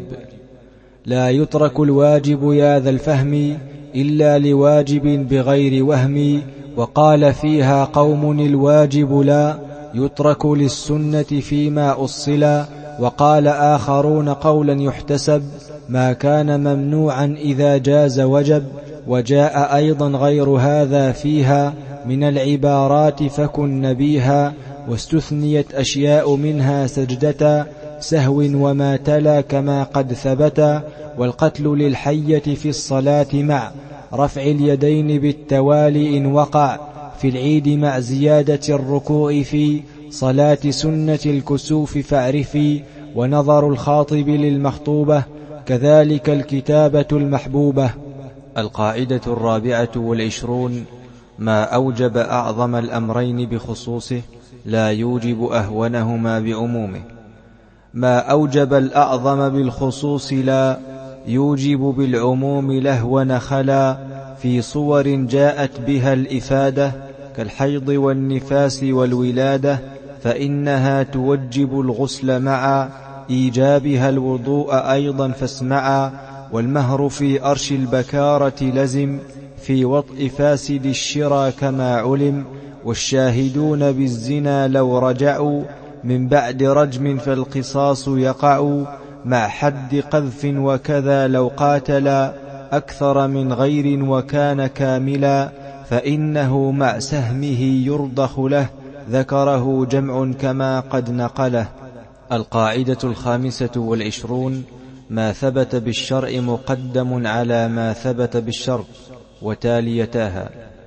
لا يترك الواجب يا ذا الفهم إلا لواجب بغير وهم، وقال فيها قوم الواجب لا يترك للسنة فيما أصلا، وقال آخرون قولا يحتسب ما كان ممنوعا إذا جاز وجب، وجاء أيضا غير هذا فيها من العبارات فكن نبيها، واستثنيت أشياء منها سجدة سهو وما تلا كما قد ثبت، والقتل للحية في الصلاة مع رفع اليدين بالتوالي إن وقع في العيد مع زيادة الركوع في صلاة سنة الكسوف فاعرفي، ونظر الخاطب للمخطوبة كذلك الكتابة المحبوبة. القاعدة الرابعة والعشرون: ما أوجب أعظم الأمرين بخصوصه لا يوجب أهونهما بعمومه. ما أوجب الأعظم بالخصوص لا يوجب بالعموم لهون خلا، في صور جاءت بها الإفادة كالحيض والنفاس والولادة، فإنها توجب الغسل مع إيجابها الوضوء أيضا فاسمعا، والمهر في أرش البكارة لزم في وطء فاسد الشرى كما علم، والشاهدون بالزنا لو رجعوا من بعد رجم فالقصاص يقع، مع حد قذف، وكذا لو قاتلا أكثر من غير وكان كاملا، فإنه مع سهمه يرضخ له، ذكره جمع كما قد نقله. القاعدة الخامسة والعشرون: ما ثبت بالشرع مقدم على ما ثبت بالشرط، وتاليتاها: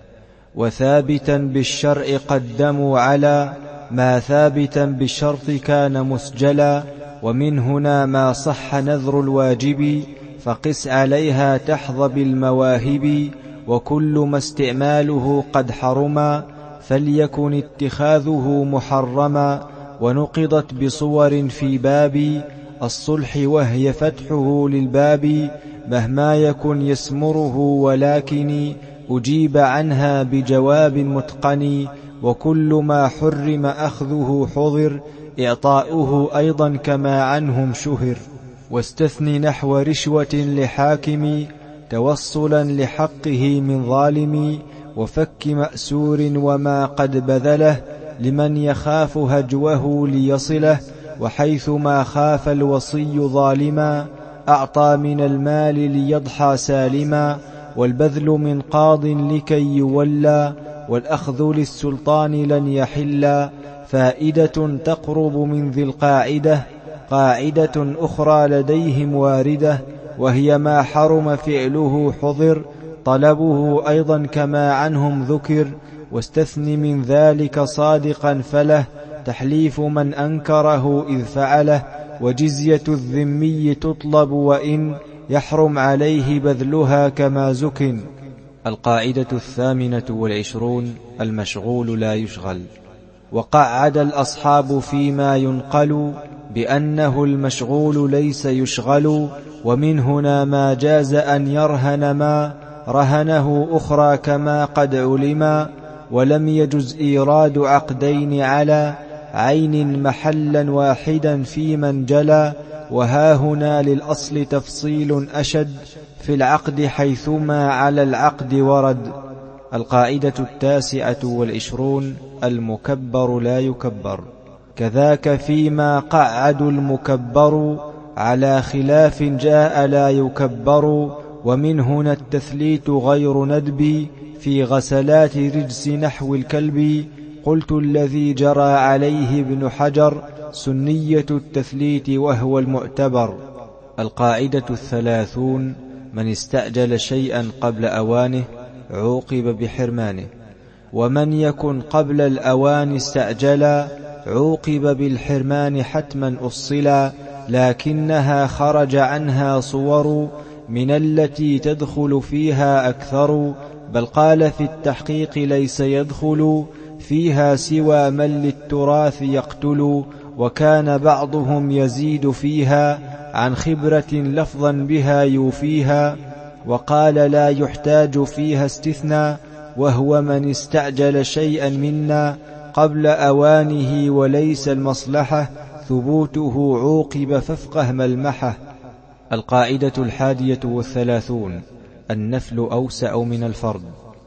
وثابتا بالشرع قدموا على ما ثابتا بالشرط كان مسجلا، ومن هنا ما صح نذر الواجب فقس عليها تحظى بالمواهب، وكل ما استعماله قد حرما فليكن اتخاذه محرما، ونقضت بصور في باب الصلح وهي فتحه للباب، مهما يكن يسمره ولكن أجيب عنها بجواب متقن، وكل ما حرم أخذه حضر إعطاؤه أيضا كما عنهم شهر، واستثني نحو رشوة لحاكم توصلا لحقه من ظالم، وفك مأسور وما قد بذله لمن يخاف هجوه ليصله، وحيث ما خاف الوصي ظالما أعطى من المال ليضحى سالما، والبذل من قاض لكي يولى والأخذ للسلطان لن يحلا، فائدة تقرب من ذي القاعدة قاعدة أخرى لديهم واردة، وهي ما حرم فعله حضر طلبه أيضا كما عنهم ذكر، واستثن من ذلك صادقا فله تحليف من أنكره إذ فعله، وجزية الذمي تطلب وإن يحرم عليه بذلها كما زكن. القاعدة الثامنة والعشرون: المشغول لا يشغل. وقعد الأصحاب فيما ينقل بأنه المشغول ليس يشغل، ومن هنا ما جاز أن يرهن ما رهنه أخرى كما قد علما، ولم يجز إيراد عقدين على عين محلا واحدا في من جلا، وهاهنا للأصل تفصيل أشد في العقد حيثما على العقد ورد. القاعدة التاسعة والعشرون: المكبر لا يكبر. كذاك فيما قعد المكبر، على خلاف جاء لا يكبر، ومن هنا التثليت غير ندب في غسلات رجس نحو الكلب. قلت الذي جرى عليه ابن حجر سنية التثليت وهو المعتبر. القاعدة الثلاثون: من استعجل شيئا قبل أوانه عوقب بحرمانه، ومن يكن قبل الأوان استعجلا عوقب بالحرمان حتما أصلا، لكنها خرج عنها صور من التي تدخل فيها أكثر، بل قال في التحقيق ليس يدخل فيها سوى من للتراث يقتل، وكان بعضهم يزيد فيها عن خبرة لفظا بها يوفيها، وقال لا يحتاج فيها استثناء، وهو من استعجل شيئا منا قبل أوانه وليس المصلحة ثبوته عوقب فافقه ملمحه. القاعدة الحادية والثلاثون: النفل أوسع من الفرض،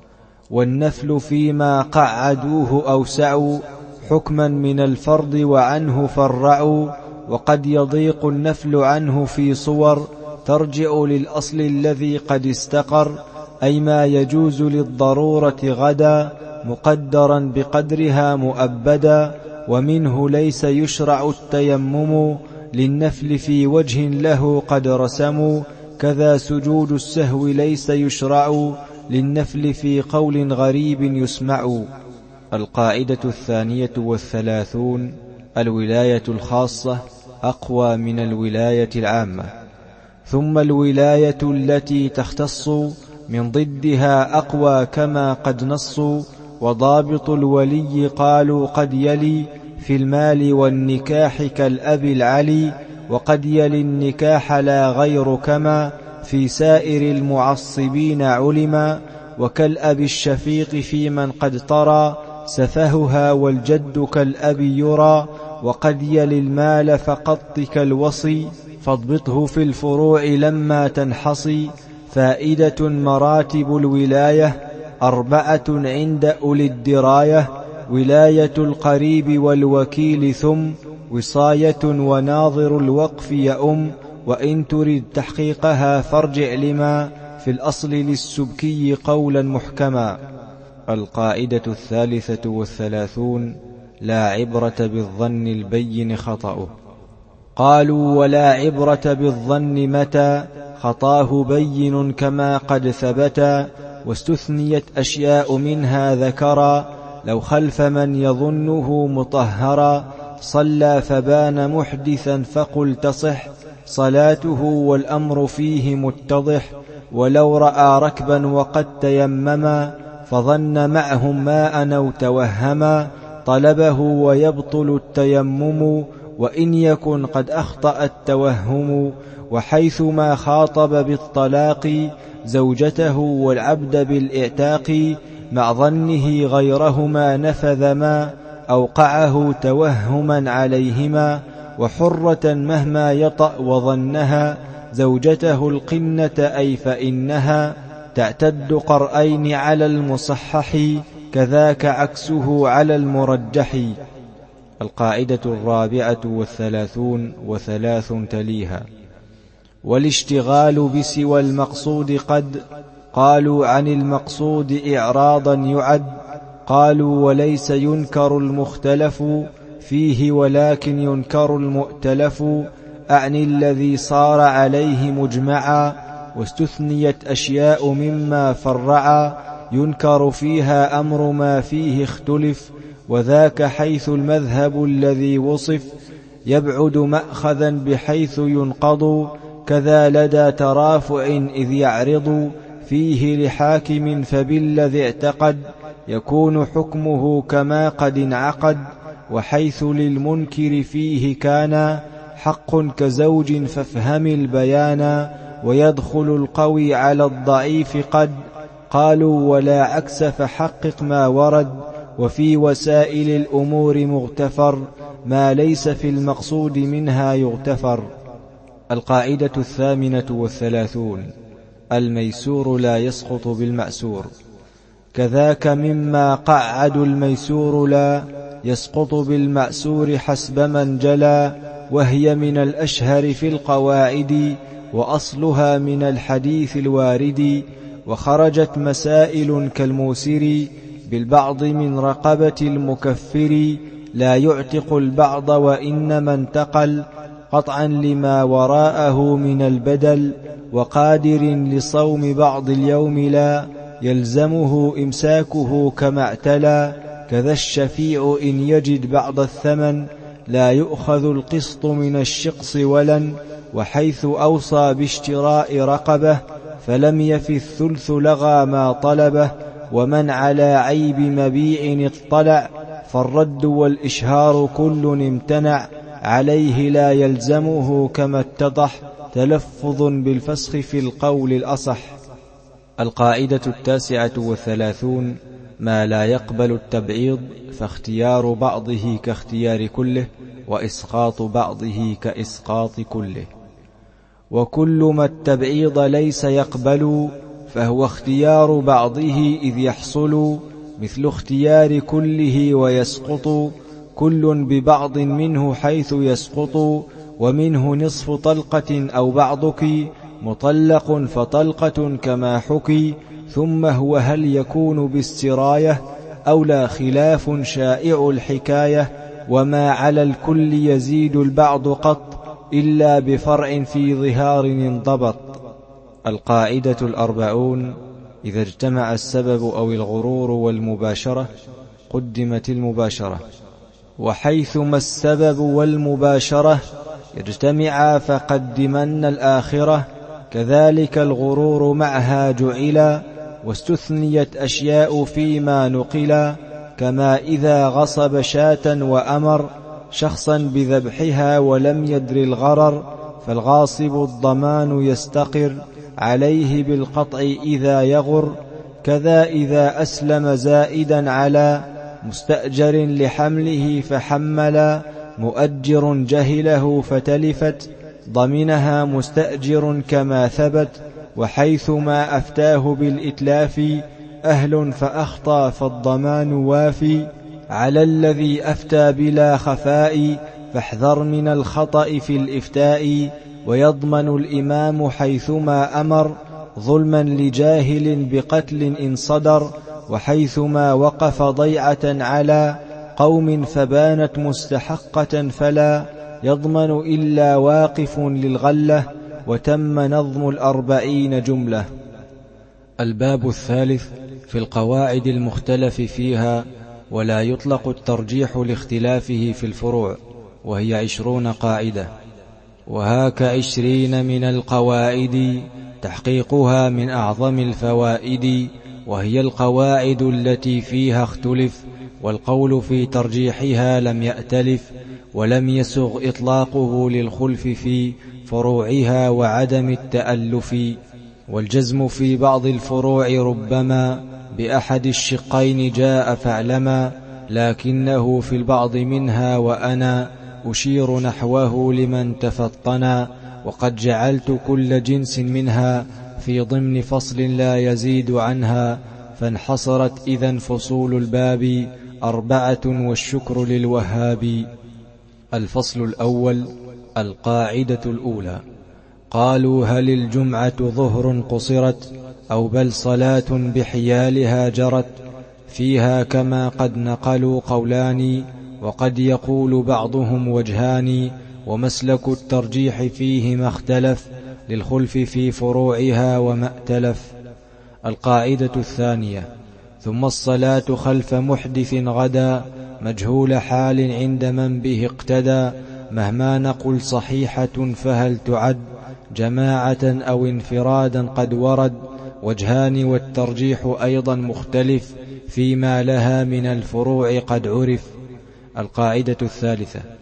والنفل فيما قعدوه أوسع حكما من الفرض وعنه فرعوا، وقد يضيق النفل عنه في صور ترجع للأصل الذي قد استقر، أي ما يجوز للضرورة غدا مقدرا بقدرها مؤبدا، ومنه ليس يشرع التيمم للنفل في وجه له قد رسموا، كذا سجود السهو ليس يشرع للنفل في قول غريب يسمع. القاعدة الثانية والثلاثون: الولاية الخاصة أقوى من الولاية العامة، ثم الولاية التي تختص من ضدها أقوى كما قد نصوا، وضابط الولي قالوا قد يلي في المال والنكاح كالأب العلي، وقد يلي النكاح لا غير كما في سائر المعصبين علما، وكالأب الشفيق في من قد طرى سفهها والجد كالأب يرى، وقد يلي المال فقط كالوصي فاضبطه في الفروع لما تنحصي. فائدة: مراتب الولاية أربعة عند أولي الدراية: ولاية القريب والوكيل، ثم وصاية وناظر الوقف يؤم، وإن تريد تحقيقها فارجع لما في الأصل للسبكي قولا محكما. القاعدة الثالثة والثلاثون: لا عبرة بالظن البين خطأه. قالوا ولا عبرة بالظن متى خطاه بين كما قد ثبتا، واستثنيت أشياء منها ذكرا لو خلف من يظنه مطهرا، صلى فبان محدثا فقل تصح صلاته والأمر فيه متضح، ولو رأى ركبا وقد تيمما فظن معهم ماء أو توهما طلبه ويبطل التيمم، وإن يكن قد أخطأ التوهم، وحيثما خاطب بالطلاق زوجته والعبد بالإعتاق مع ظنه غيرهما نفذ ما أوقعه توهما عليهما، وحرة مهما يطأ وظنها زوجته القنة أي فإنها تعتد قرأين على المصحح، كذاك عكسه على المرجح. القاعدة الرابعة والثلاثون وثلاث تليها: والاشتغال بسوى المقصود قد قالوا عن المقصود إعراضا يعد، قالوا وليس ينكر المختلف فيه ولكن ينكر المؤتلف، أعني الذي صار عليه مجمعا، واستثنيت أشياء مما فرعا ينكر فيها أمر ما فيه اختلف، وذاك حيث المذهب الذي وصف يبعد مأخذا بحيث ينقض، كذا لدى ترافع إذ يعرض فيه لحاكم فبالذي اعتقد يكون حكمه كما قد انعقد، وحيث للمنكر فيه كان حق كزوج فافهم البيانا، ويدخل القوي على الضعيف قد قالوا ولا عكس فحقق ما ورد، وفي وسائل الأمور مغتفر ما ليس في المقصود منها يغتفر. القاعدة الثامنة والثلاثون: الميسور لا يسقط بالمأسور. كذاك مما قعد الميسور لا يسقط بالمأسور حسب من جلا، وهي من الأشهر في القواعد وأصلها من الحديث الوارد، وخرجت مسائل كالموسر بالبعض من رقبة المكفر، لا يعتق البعض وإنما انتقل قطعا لما وراءه من البدل، وقادر لصوم بعض اليوم لا يلزمه إمساكه كما اعتلى، كذا الشفيع إن يجد بعض الثمن لا يؤخذ القسط من الشقص ولن، وحيث أوصى باشتراء رقبة فلم يف الثلث لغى ما طلبه، ومن على عيب مبيع اطلع فالرد والإشهار كل امتنع، عليه لا يلزمه كما اتضح تلفظ بالفسخ في القول الأصح. القاعدة التاسعة والثلاثون: ما لا يقبل التبعيض فاختيار بعضه كاختيار كله، وإسقاط بعضه كإسقاط كله. وكل ما التبعيض ليس يقبل فهو اختيار بعضه إذ يحصل، مثل اختيار كله ويسقط كل ببعض منه حيث يسقط، ومنه نصف طلقة أو بعضك مطلق فطلقة كما حكي، ثم هو هل يكون باستراية أو لا خلاف شائع الحكاية، وما على الكل يزيد البعض قط إلا بفرع في ظهار انضبط. القاعدة الأربعون: إذا اجتمع السبب أو الغرور والمباشرة قدمت المباشرة، وحيثما السبب والمباشرة يجتمعا فقدمن الآخرة، كذلك الغرور معها جعلا، واستثنيت أشياء فيما نقلا، كما إذا غصب شاة وأمر شخصا بذبحها ولم يدر الغرر، فالغاصب الضمان يستقر عليه بالقطع إذا يغر، كذا إذا أسلم زائدا على مستأجر لحمله فحملا، مؤجر جهله فتلفت ضمنها مستأجر كما ثبت، وحيثما أفتاه بالإتلاف أهل فأخطأ فالضمان وافي، على الذي أفتى بلا خفاء فاحذر من الخطأ في الإفتاء، ويضمن الإمام حيثما أمر ظلما لجاهل بقتل إن صدر، وحيثما وقف ضيعة على قوم فبانت مستحقة فلا يضمن إلا واقف للغلة، وتم نظم الأربعين جملة. الباب الثالث في القواعد المختلف فيها، ولا يطلق الترجيح لاختلافه في الفروع، وهي عشرون قاعدة. وهاك عشرين من القواعد تحقيقها من أعظم الفوائد، وهي القواعد التي فيها اختلف، والقول في ترجيحها لم يأتلف، ولم يسغ إطلاقه للخلف في فروعها وعدم التألف، والجزم في بعض الفروع ربما بأحد الشقين جاء فاعلما، لكنه في البعض منها وأنا أشير نحوه لمن تفطنا، وقد جعلت كل جنس منها في ضمن فصل لا يزيد عنها، فانحصرت إذن فصول الباب أربعة والشكر للوهاب. الفصل الأول: القاعدة الأولى. قالوا هل الجمعة ظهر قصرت أو بل صلاة بحيالها جرت؟ فيها كما قد نقلوا قولان، وقد يقول بعضهم وجهان، ومسلك الترجيح فيه ما اختلف للخلف في فروعها وما ائتلف. القاعدة الثانية: ثم الصلاة خلف محدث غدا مجهول حال عند من به اقتدى، مهما نقل صحيحة فهل تعد جماعة أو انفرادا قد ورد، وجهان والترجيح أيضا مختلف فيما لها من الفروع قد عرف. القاعدة الثالثة: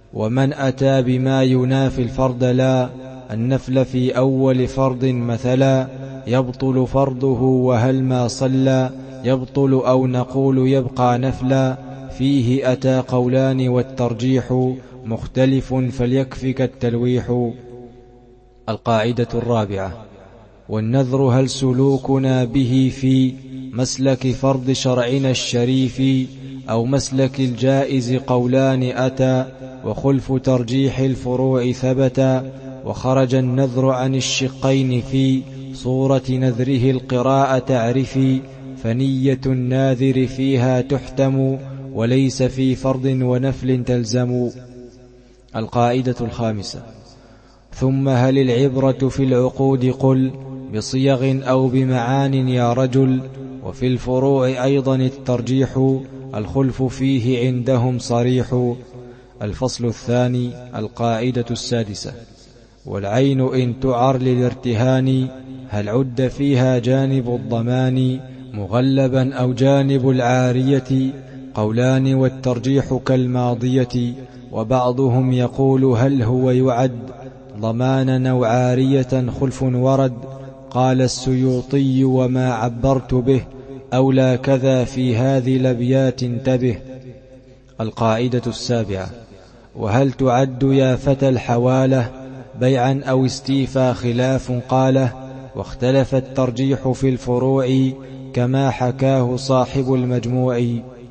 ومن أتى بما ينافي الفرد لا النفل في أول فرض مثلا يبطل فرضه وهل ما صلى يبطل أو نقول يبقى نفلا فيه أتى قولان والترجيح مختلف فليكفك التلويح. القاعدة الرابعة: والنذر هل سلوكنا به في مسلك فرض شرعنا الشريف أو مسلك الجائز قولان أتى وخلف ترجيح الفروع ثبتا وخرج النذر عن الشقين في صورة نذره القراءة تعرفي فنية الناذر فيها تحتم وليس في فرض ونفل تلزم. القاعدة الخامسة: ثم هل العبرة في العقود قل بصيغ أو بمعان يا رجل وفي الفروع أيضا الترجيح الخلف فيه عندهم صريح. الفصل الثاني: القاعدة السادسة: والعين إن تعر للارتهان هل عد فيها جانب الضمان مغلبا أو جانب العارية قولان والترجيح كالماضية وبعضهم يقول هل هو يعد ضمانا أو عارية خلف ورد قال السيوطي وما عبرت به أولى كذا في هذه الأبيات انتبه. القاعدة السابعة: وهل تعد يا فتى الحوالة بيعا أو استيفا خلاف قاله واختلف الترجيح في الفروع كما حكاه صاحب المجموع.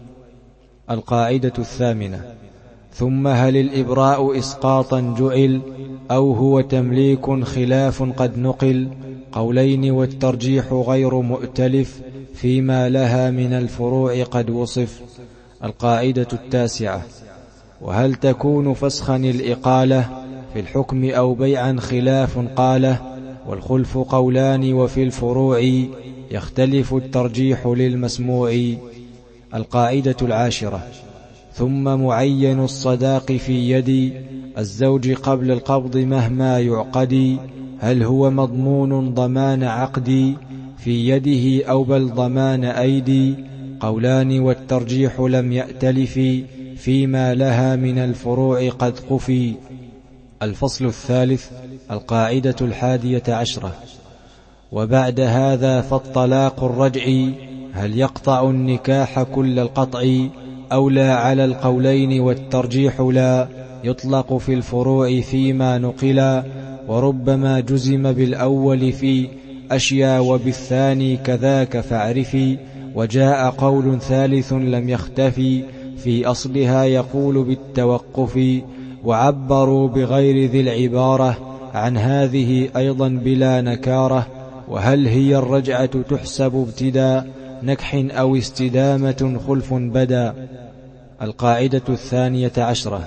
القاعدة الثامنة: ثم هل الإبراء إسقاطا جعل أو هو تمليك خلاف قد نقل قولين والترجيح غير مؤتلف فيما لها من الفروع قد وصف. القاعدة التاسعة: وهل تكون فسخا الإقالة في الحكم أو بيعا خلاف قاله والخلف قولان وفي الفروع يختلف الترجيح للمسموع. القاعدة العاشرة: ثم معين الصداق في يد الزوج قبل القبض مهما يعقد هل هو مضمون ضمان عقدي في يده أو بل ضمان أيدي قولان والترجيح لم يأتلف فيما لها من الفروع قد قفي. الفصل الثالث: القاعدة الحادية عشرة: وبعد هذا فالطلاق الرجعي هل يقطع النكاح كل القطع أو لا على القولين والترجيح لا يطلق في الفروع فيما نقلا وربما جزم بالأول في أشياء وبالثاني كذاك فاعرفي وجاء قول ثالث لم يختفي في أصلها يقول بالتوقف وعبروا بغير ذي العبارة عن هذه أيضا بلا نكارة. وهل هي الرجعة تحسب ابتداء نكح أو استدامة خلف بدا. القاعدة الثانية عشرة: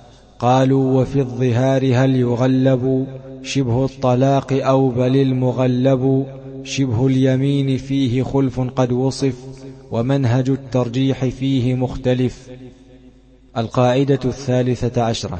قالوا وفي الظهار هل يغلب شبه الطلاق أو بل المغلب شبه اليمين فيه خلف قد وصف ومنهج الترجيح فيه مختلف. القاعدة الثالثة عشرة: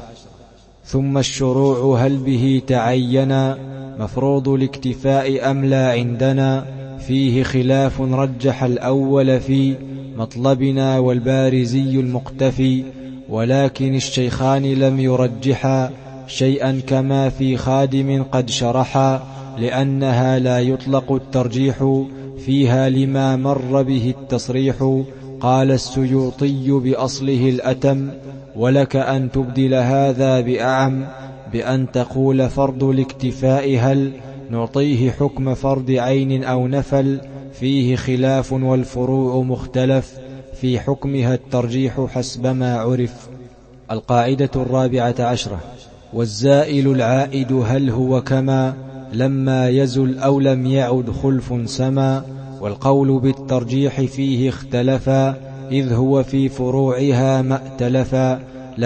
ثم الشروع هل به تعينا مفروض الاكتفاء أم لا عندنا فيه خلاف رجح الأول في مطلبنا والبارزي المقتفي ولكن الشيخان لم يرجحا شيئا كما في خادم قد شرحا لأنها لا يطلق الترجيح فيها لما مر به التصريح. قال السيوطي بأصله الأتم ولك أن تبدل هذا بأعم بأن تقول فرض الاكتفاء هل نعطيه حكم فرض عين أو نفل فيه خلاف والفروع مختلف في حكمها الترجيح حسب ما عرف. القاعدة الرابعة عشرة: والزائل العائد هل هو كما لما يزل أو لم يعد خلف سما والقول بالترجيح فيه اختلفا إذ هو في فروعها ما ائتلفا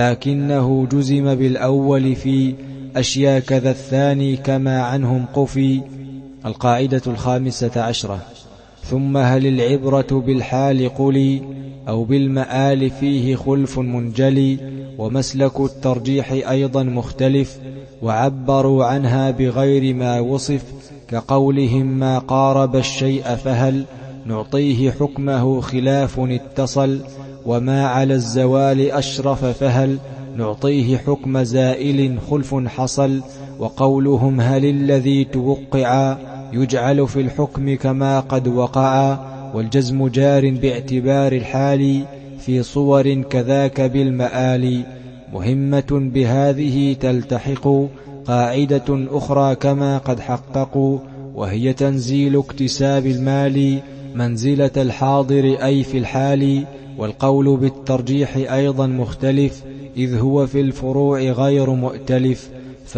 لكنه جزم بالأول في أشياء كذا الثاني كما عنهم قفي. القاعدة الخامسة عشرة: ثم هل العبرة بالحال قلي أو بالمآل فيه خلف منجلي ومسلك الترجيح أيضا مختلف وعبروا عنها بغير ما وصف كقولهم ما قارب الشيء فهل نعطيه حكمه خلاف اتصل وما على الزوال أشرف فهل نعطيه حكم زائل خلف حصل. وقولهم هل الذي توقع يجعل في الحكم كما قد وقع، والجزم جار باعتبار الحال في صور كذاك بالمآل. مهمة بهذه تلتحق قاعدة أخرى كما قد حققوا، وهي تنزيل اكتساب المال منزلة الحاضر أي في الحال. والقول بالترجيح أيضا مختلف، إذ هو في الفروع غير مؤتلف.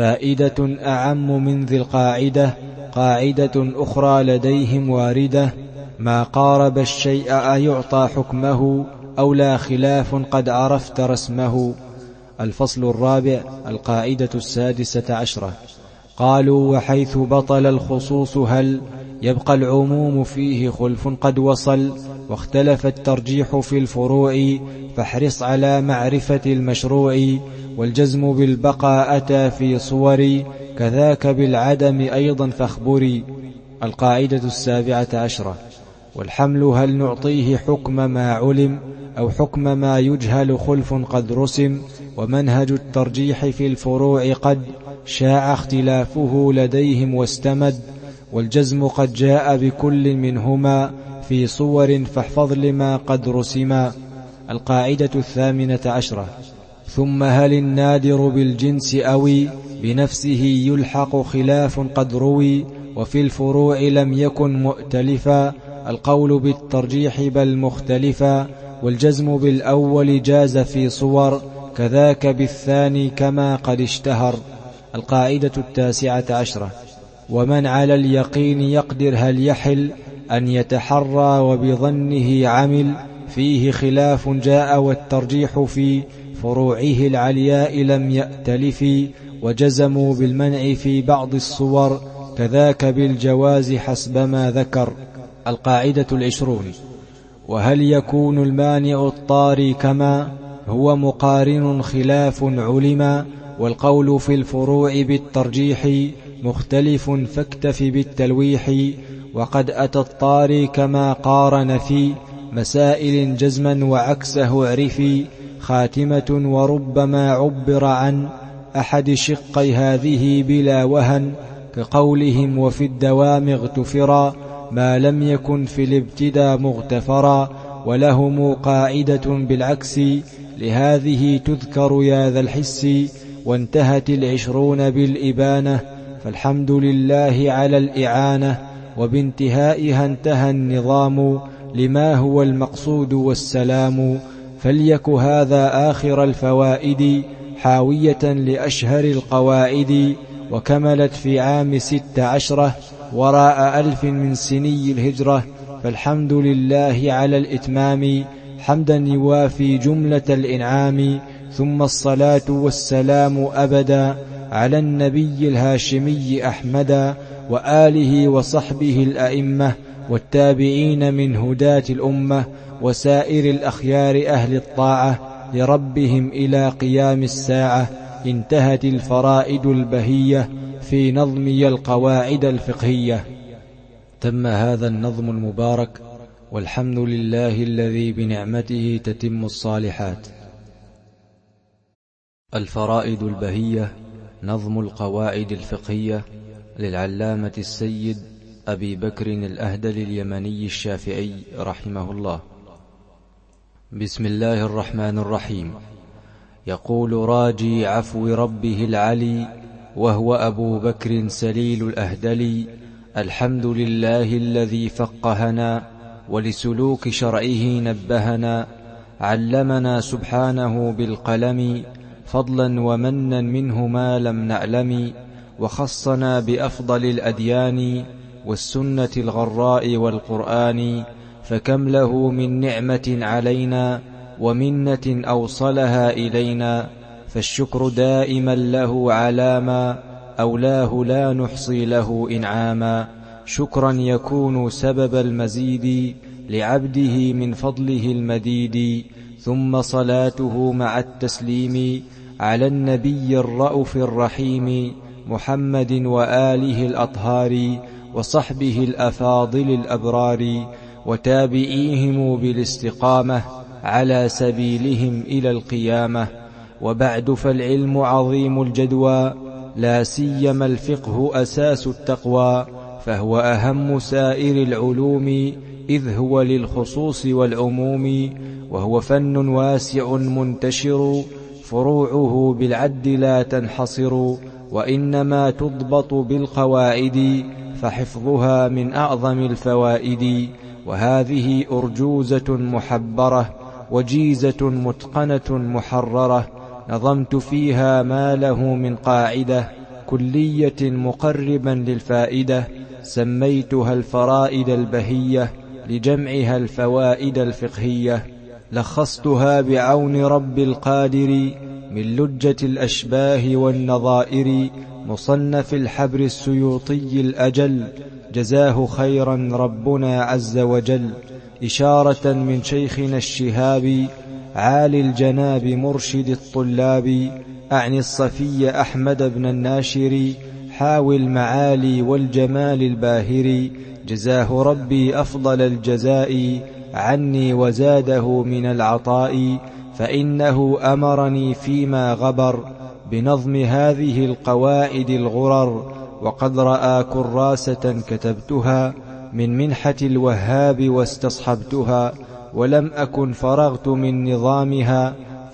فائدة أعم من ذي القاعدة قاعدة أخرى لديهم واردة، ما قارب الشيء أيعطى حكمه أو لا خلاف قد عرفت رسمه. الفصل الرابع القاعدة السادسة عشرة. قالوا وحيث بطل الخصوص هل يبقى العموم فيه خلف قد وصل، واختلف الترجيح في الفروع فاحرص على معرفة المشروع. والجزم بالبقاء أتى في صور كذاك بالعدم أيضا فاخبري. القاعدة السابعة عشرة. والحمل هل نعطيه حكم ما علم أو حكم ما يجهل خلف قد رسم، ومنهج الترجيح في الفروع قد شاع اختلافه لديهم واستمد. والجزم قد جاء بكل منهما في صور فاحفظ لما قد رسما. القاعدة الثامنة عشرة. ثم هل النادر بالجنس أوي بنفسه يلحق خلاف قد روي، وفي الفروع لم يكن مؤتلفا القول بالترجيح بل مختلفا. والجزم بالأول جاز في صور كذاك بالثاني كما قد اشتهر. القاعدة التاسعة عشرة. ومن على اليقين يقدر هل يحل أن يتحرى وبظنه عمل، فيه خلاف جاء والترجيح في فروعه العلياء لم يأتلف. وجزموا بالمنع في بعض الصور كذاك بالجواز حسب ما ذكر. القاعدة العشرون. وهل يكون المانع الطاري كما هو مقارن خلاف علما، والقول في الفروع بالترجيح مختلف فاكتف بالتلويح. وقد أتى الطاري كما قارن في مسائل جزما وعكسه اعرفي. خاتمة وربما عبر عن أحد شقي هذه بلا وهن، كقولهم وفي الدوام اغتفرا ما لم يكن في الابتداء مغتفرا. ولهم قاعدة بالعكس لهذه تذكر يا ذا الحس. وانتهت العشرون بالإبانة فالحمد لله على الإعانة، وبانتهائها انتهى النظام لما هو المقصود والسلام. فليك هذا آخر الفوائد حاوية لأشهر القواعد، وكملت في عام ست عشرة وراء ألف من سني الهجرة. فالحمد لله على الإتمام حمدا يوافي جملة الإنعام. ثم الصلاة والسلام أبدا على النبي الهاشمي أحمدا، وآله وصحبه الأئمة والتابعين من هداة الأمة، وسائر الأخيار أهل الطاعة لربهم إلى قيام الساعة. انتهت الفرائد البهية في نظمي القواعد الفقهية. تم هذا النظم المبارك، والحمد لله الذي بنعمته تتم الصالحات. الفرائد البهية نظم القواعد الفقهية للعلامة السيد أبي بكر الأهدل اليمني الشافعي رحمه الله. بسم الله الرحمن الرحيم. يقول راجي عفو ربه العلي وهو أبو بكر سليل الأهدلي: الحمد لله الذي فقهنا ولسلوك شرعه نبهنا، علمنا سبحانه بالقلم فضلا ومنا منه ما لم نعلم، وخصنا بأفضل الأديان والسنة الغراء والقرآن، فكم له من نعمة علينا ومنة أوصلها إلينا، فالشكر دائما له على ما أولاه لا نحصي له إنعاما، شكرا يكون سبب المزيد لعبده من فضله المديد. ثم صلاته مع التسليم على النبي الرأف الرحيم محمد وآله الأطهار وصحبه الأفاضل الأبرار، وتابعيهم بالاستقامة على سبيلهم إلى القيامة. وبعد فالعلم عظيم الجدوى، لا سيما الفقه أساس التقوى، فهو أهم سائر العلوم، إذ هو للخصوص والعموم، وهو فن واسع منتشر، فروعه بالعد لا تنحصر، وإنما تضبط بالقواعد، فحفظها من أعظم الفوائد. وهذه أرجوزة محبرة، وجيزة متقنة محررة، نظمت فيها ما له من قاعدة كلية مقربا للفائدة، سميتها الفرائد البهية، لجمعها الفوائد الفقهية. لخصتها بعون رب القادر، من لجة الأشباه والنظائر، مصنف الحبر السيوطي الأجل، جزاه خيرا ربنا عز وجل، إشارة من شيخنا الشهاب، عالي الجناب مرشد الطلاب، أعني الصفي أحمد بن الناشر، حاوي المعالي والجمال الباهر، جزاه ربي أفضل الجزاء عني وزاده من العطاء، فإنه أمرني فيما غبر بنظم هذه القواعد الغرر، وقد رأى كراسة كتبتها من منحة الوهاب واستصحبتها، ولم أكن فرغت من نظامها،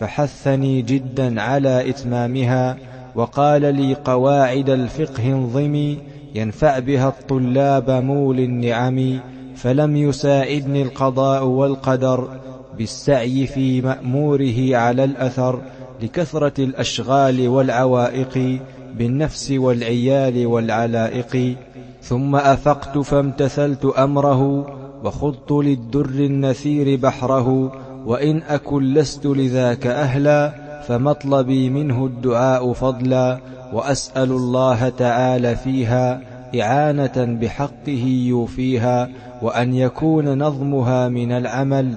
فحثني جدا على إتمامها، وقال لي قواعد الفقه انظمي، ينفع بها الطلاب مول النعم، فلم يساعدني القضاء والقدر بالسعي في مأموره على الأثر، لكثرة الأشغال والعوائق بالنفس والعيال والعلائق. ثم أفقت فامتثلت أمره، وخضت للدر النثير بحره، وإن أكن لست لذاك أهلا، فمطلبي منه الدعاء فضلا، وأسأل الله تعالى فيها إعانة بحقه يوفيها، وأن يكون نظمها من العمل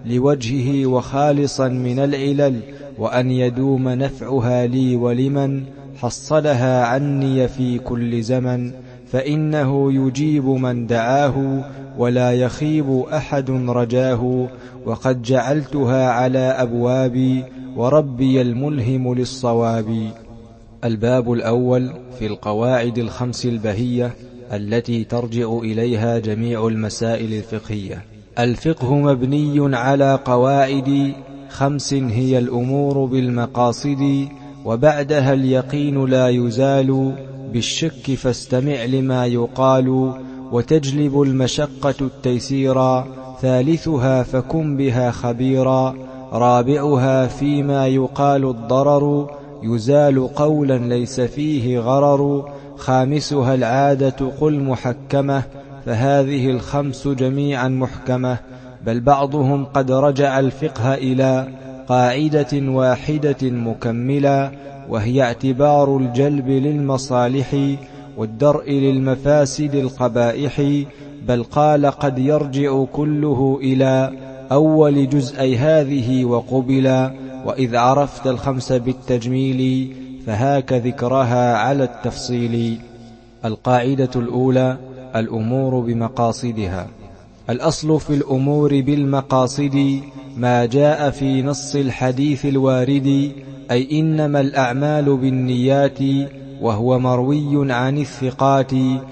لوجهه وخالصا من العلل، وأن يدوم نفعها لي ولمن حصلها عني في كل زمن، فإنه يجيب من دعاه، ولا يخيب أحد رجاه، وقد جعلتها على أبوابي، وربي الملهم للصواب. الباب الأول في القواعد الخمس البهية التي ترجع إليها جميع المسائل الفقهية. الفقه مبني على قواعد خمس، هي الأمور بالمقاصد، وبعدها اليقين لا يزال بالشك، فاستمع لما يقال، وتجلب المشقة التيسيرا، ثالثها فكن بها خبيرا، رابعها فيما يقال الضرر، يزال قولا ليس فيه غرر، خامسها العادة قل محكمة، فهذه الخمس جميعا محكمة، بل بعضهم قد رجع الفقه إلى قاعدة واحدة مكملة، وهي اعتبار الجلب للمصالح والدرء للمفاسد القبائح، بل قال قد يرجع كله إلى أول جزء هذه وقبلا، وإذ عرفت الخمس بالتجميل فهاك ذكرها على التفصيل. القاعدة الأولى: الأمور بمقاصدها. الأصل في الأمور بالمقاصد ما جاء في نص الحديث الوارد، أي إنما الأعمال بالنيات، وهو مروي عن الثقات.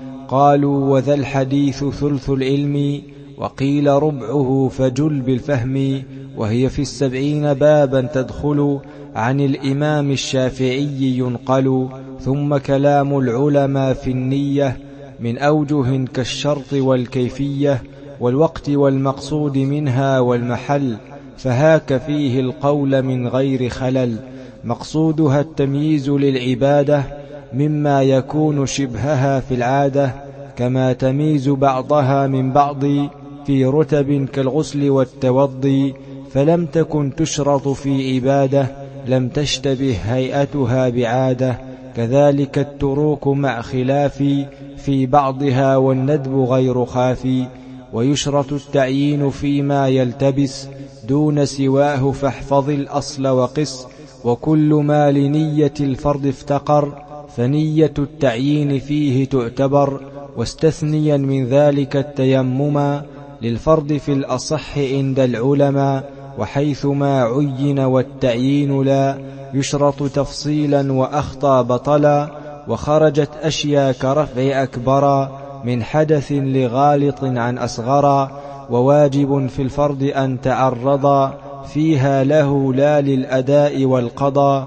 قالوا وذا الحديث ثلث العلم، وقيل ربعه فجل بالفهم، وهي في السبعين بابا تدخل، عن الإمام الشافعي ينقل. ثم كلام العلماء في النية من أوجه كالشرط والكيفية والوقت والمقصود منها والمحل، فهاك فيه القول من غير خلل. مقصودها التمييز للعبادة مما يكون شبهها في العادة، كما تميز بعضها من بعض في رتب كالغسل والتوضي، فلم تكن تشرط في عبادة لم تشتبه هيئتها بعادة. كذلك التروك مع خلاف في بعضها، والندب غير خافي. ويشرط التعيين فيما يلتبس دون سواه، فاحفظ الأصل وقس. وكل ما لنية الفرض افتقر، فنية التعيين فيه تعتبر. واستثنيا من ذلك التيمم للفرض في الأصح عند العلماء، وحيثما عين والتعيين لا يشرط تفصيلا وأخطى بطلا، وخرجت أشياء كرفع أكبرا من حدث لغالط عن أصغرا، وواجب في الفرض أن تعرضا فيها له لا للأداء والقضاء،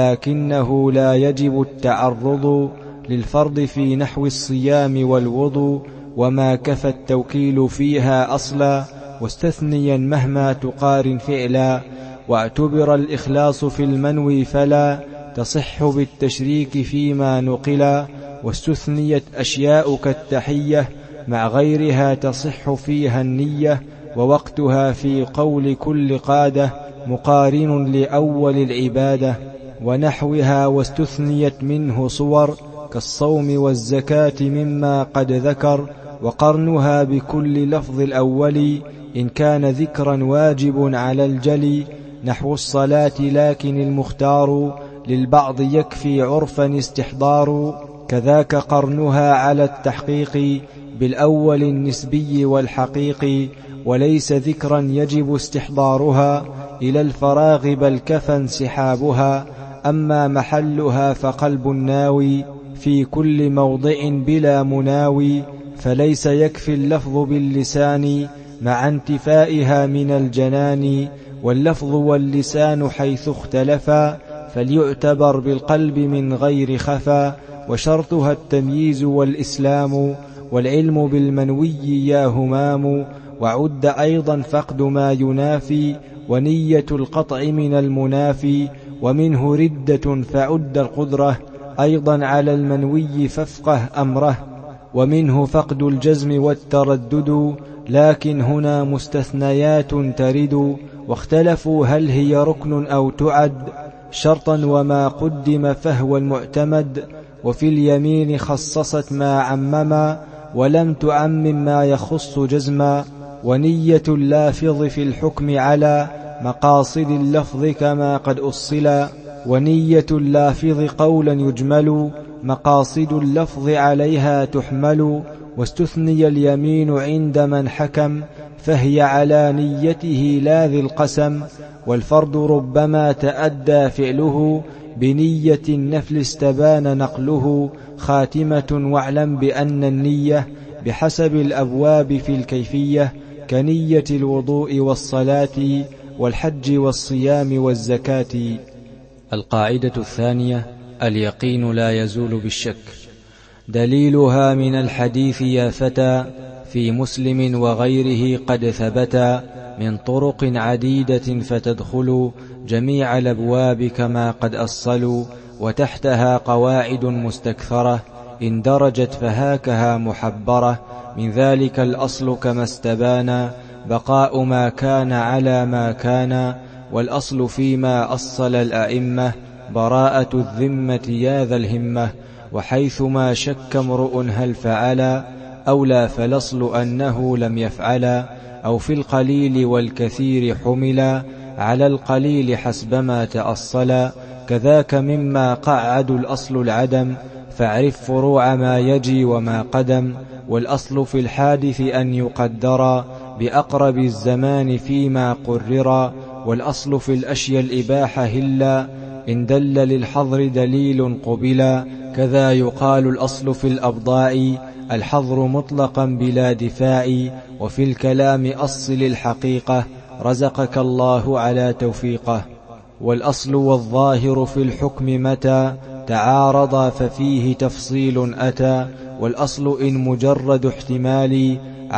لكنه لا يجب التعرض للفرض في نحو الصيام والوضوء، وما كفى التوكيل فيها أصلا واستثنيا مهما تقارن فعلا، واعتبر الإخلاص في المنوي فلا تصح بالتشريك فيما نقلا، واستثنيت أشياء كالتحية مع غيرها تصح فيها النية، ووقتها في قول كل قادة مقارن لأول العبادة ونحوها، واستثنيت منه صور كالصوم والزكاة مما قد ذكر، وقرنها بكل لفظ الأول إن كان ذكرا واجب على الجلي نحو الصلاة، لكن المختار للبعض يكفي عرفا استحضار، كذاك قرنها على التحقيق بالأول النسبي والحقيقي، وليس ذكرا يجب استحضارها إلى الفراغ بل كفى انسحابها، أما محلها فقلب الناوي في كل موضع بلا مناوي، فليس يكفي اللفظ باللسان مع انتفائها من الجنان، واللفظ واللسان حيث اختلفا فليعتبر بالقلب من غير خفا، وشرطها التمييز والإسلام والعلم بالمنوي يا همام، وعد أيضا فقد ما ينافي ونية القطع من المنافي، ومنه ردة فعد القدرة أيضا على المنوي فافقه أمره، ومنه فقد الجزم والتردد لكن هنا مستثنيات ترد، واختلفوا هل هي ركن أو تعد شرطا وما قدم فهو المعتمد، وفي اليمين خصصت ما عمما ولم تعمم ما يخص جزما، ونية اللافظ في الحكم على مقاصد اللفظ كما قد أصلا، ونية اللافظ قولا يجمل مقاصد اللفظ عليها تحمل، واستثني اليمين عند من حكم فهي على نيته لا ذي القسم، والفرد ربما تأدى فعله بنية النفل استبان نقله، خاتمة واعلم بأن النية بحسب الأبواب في الكيفية كنية الوضوء والصلاة والحج والصيام والزكاة. القاعدة الثانية: اليقين لا يزول بالشك. دليلها من الحديث يا فتى في مسلم وغيره قد ثبتا من طرق عديدة فتدخل جميع الأبواب كما قد أصلوا، وتحتها قواعد مستكثرة إن درجت فهاكها محبرة، من ذلك الأصل كما استبانا بقاء ما كان على ما كان، والأصل فيما أصل الأئمة براءة الذمة يا ذا الهمة، وحيثما شك امرؤ هل فعلا أو لا فالأصل أنه لم يفعلا، أو في القليل والكثير حملا على القليل حسبما تأصلا، كذاك مما قعد الأصل العدم فاعرف فروع ما يجي وما قدم، والأصل في الحادث أن يقدر بأقرب الزمان فيما قرر، والأصل في الأشياء الإباحة هلا إن دل للحظر دليل قبلا، كذا يقال الأصل في الأبضاع الحظر مطلقا بلا دفاع، وفي الكلام أصل الحقيقة رزقك الله على توفيقه، والأصل والظاهر في الحكم متى تعارضا ففيه تفصيل أتى، والأصل إن مجرد احتمال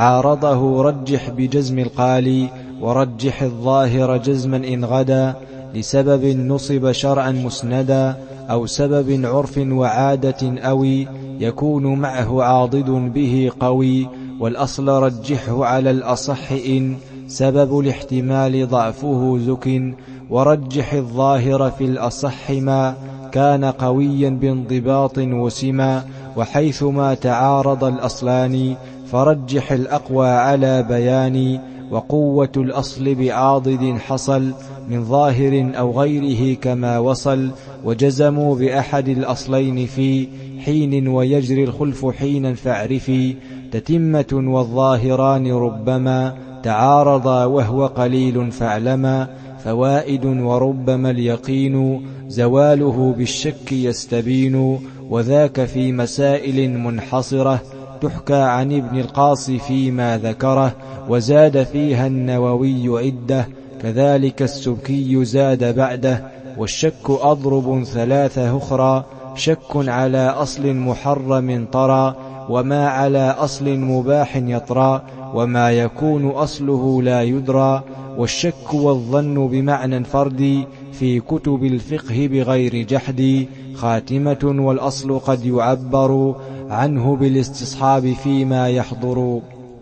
عارضه رجح بجزم القال، ورجح الظاهر جزما إن غدا لسبب نصب شرعا مسندا، أو سبب عرف وعادة أوي يكون معه عاضد به قوي، والأصل رجحه على الأصح إن سبب الاحتمال ضعفه زك، ورجح الظاهر في الأصح ما كان قويا بانضباط وسما، وحيثما تعارض الأصلان فرجح الأقوى على بيان، وقوة الأصل بعاضد حصل من ظاهر أو غيره كما وصل، وجزموا بأحد الأصلين في حين ويجري الخلف حينا فاعرفي، تتمة والظاهران ربما تعارضا وهو قليل فاعلما فوائد وربما اليقين زواله بالشك يستبين وذاك في مسائل منحصرة تحكى عن ابن القاص فيما ذكره وزاد فيها النووي عدة كذلك السبكي زاد بعده والشك أضرب ثلاثة أخرى شك على أصل محرم طرى وما على أصل مباح يطرى وما يكون أصله لا يدرى والشك والظن بمعنى فردي في كتب الفقه بغير جحد خاتمة والأصل قد يعبر عنه بالاستصحاب فيما يحضر.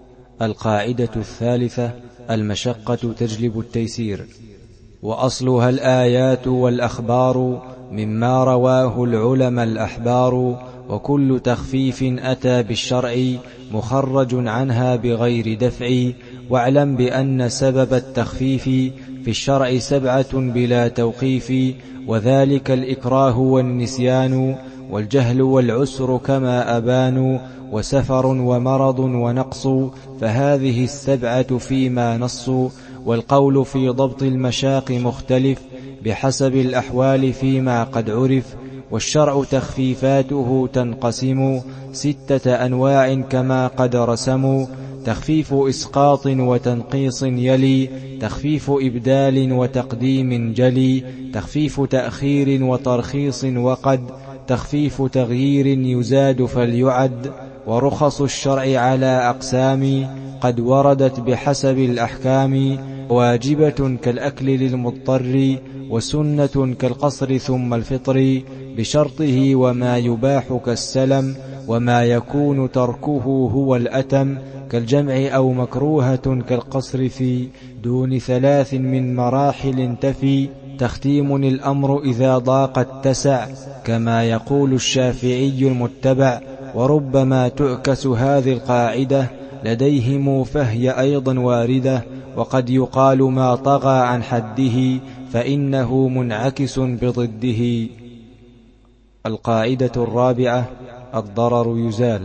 القاعدة الثالثة المشقة تجلب التيسير وأصلها الآيات والأخبار مما رواه العلماء الأحبار وكل تخفيف أتى بالشرع مخرج عنها بغير دفع واعلم بأن سبب التخفيف في الشرع سبعة بلا توقيف وذلك الإكراه والنسيان والجهل والعسر كما أبان وسفر ومرض ونقص فهذه السبعة فيما نص والقول في ضبط المشاق مختلف بحسب الأحوال فيما قد عرف والشرع تخفيفاته تنقسم ستة أنواع كما قد رسموا تخفيف إسقاط وتنقيص يلي تخفيف إبدال وتقديم جلي تخفيف تأخير وترخيص وقد تخفيف تغيير يزاد فليعد ورخص الشرع على أقسام قد وردت بحسب الأحكام واجبة كالأكل للمضطر وسنة كالقصر ثم الفطر بشرطه وما يباح كالسلم وما يكون تركه هو الأتم كالجمع أو مكروهة كالقصر في دون ثلاث من مراحل تفي تختيم الأمر إذا ضاق اتسع كما يقول الشافعي المتبع وربما تعكس هذه القاعدة لديهم فهي أيضا واردة وقد يقال ما طغى عن حده فإنه منعكس بضده. القاعدة الرابعة الضرر يزال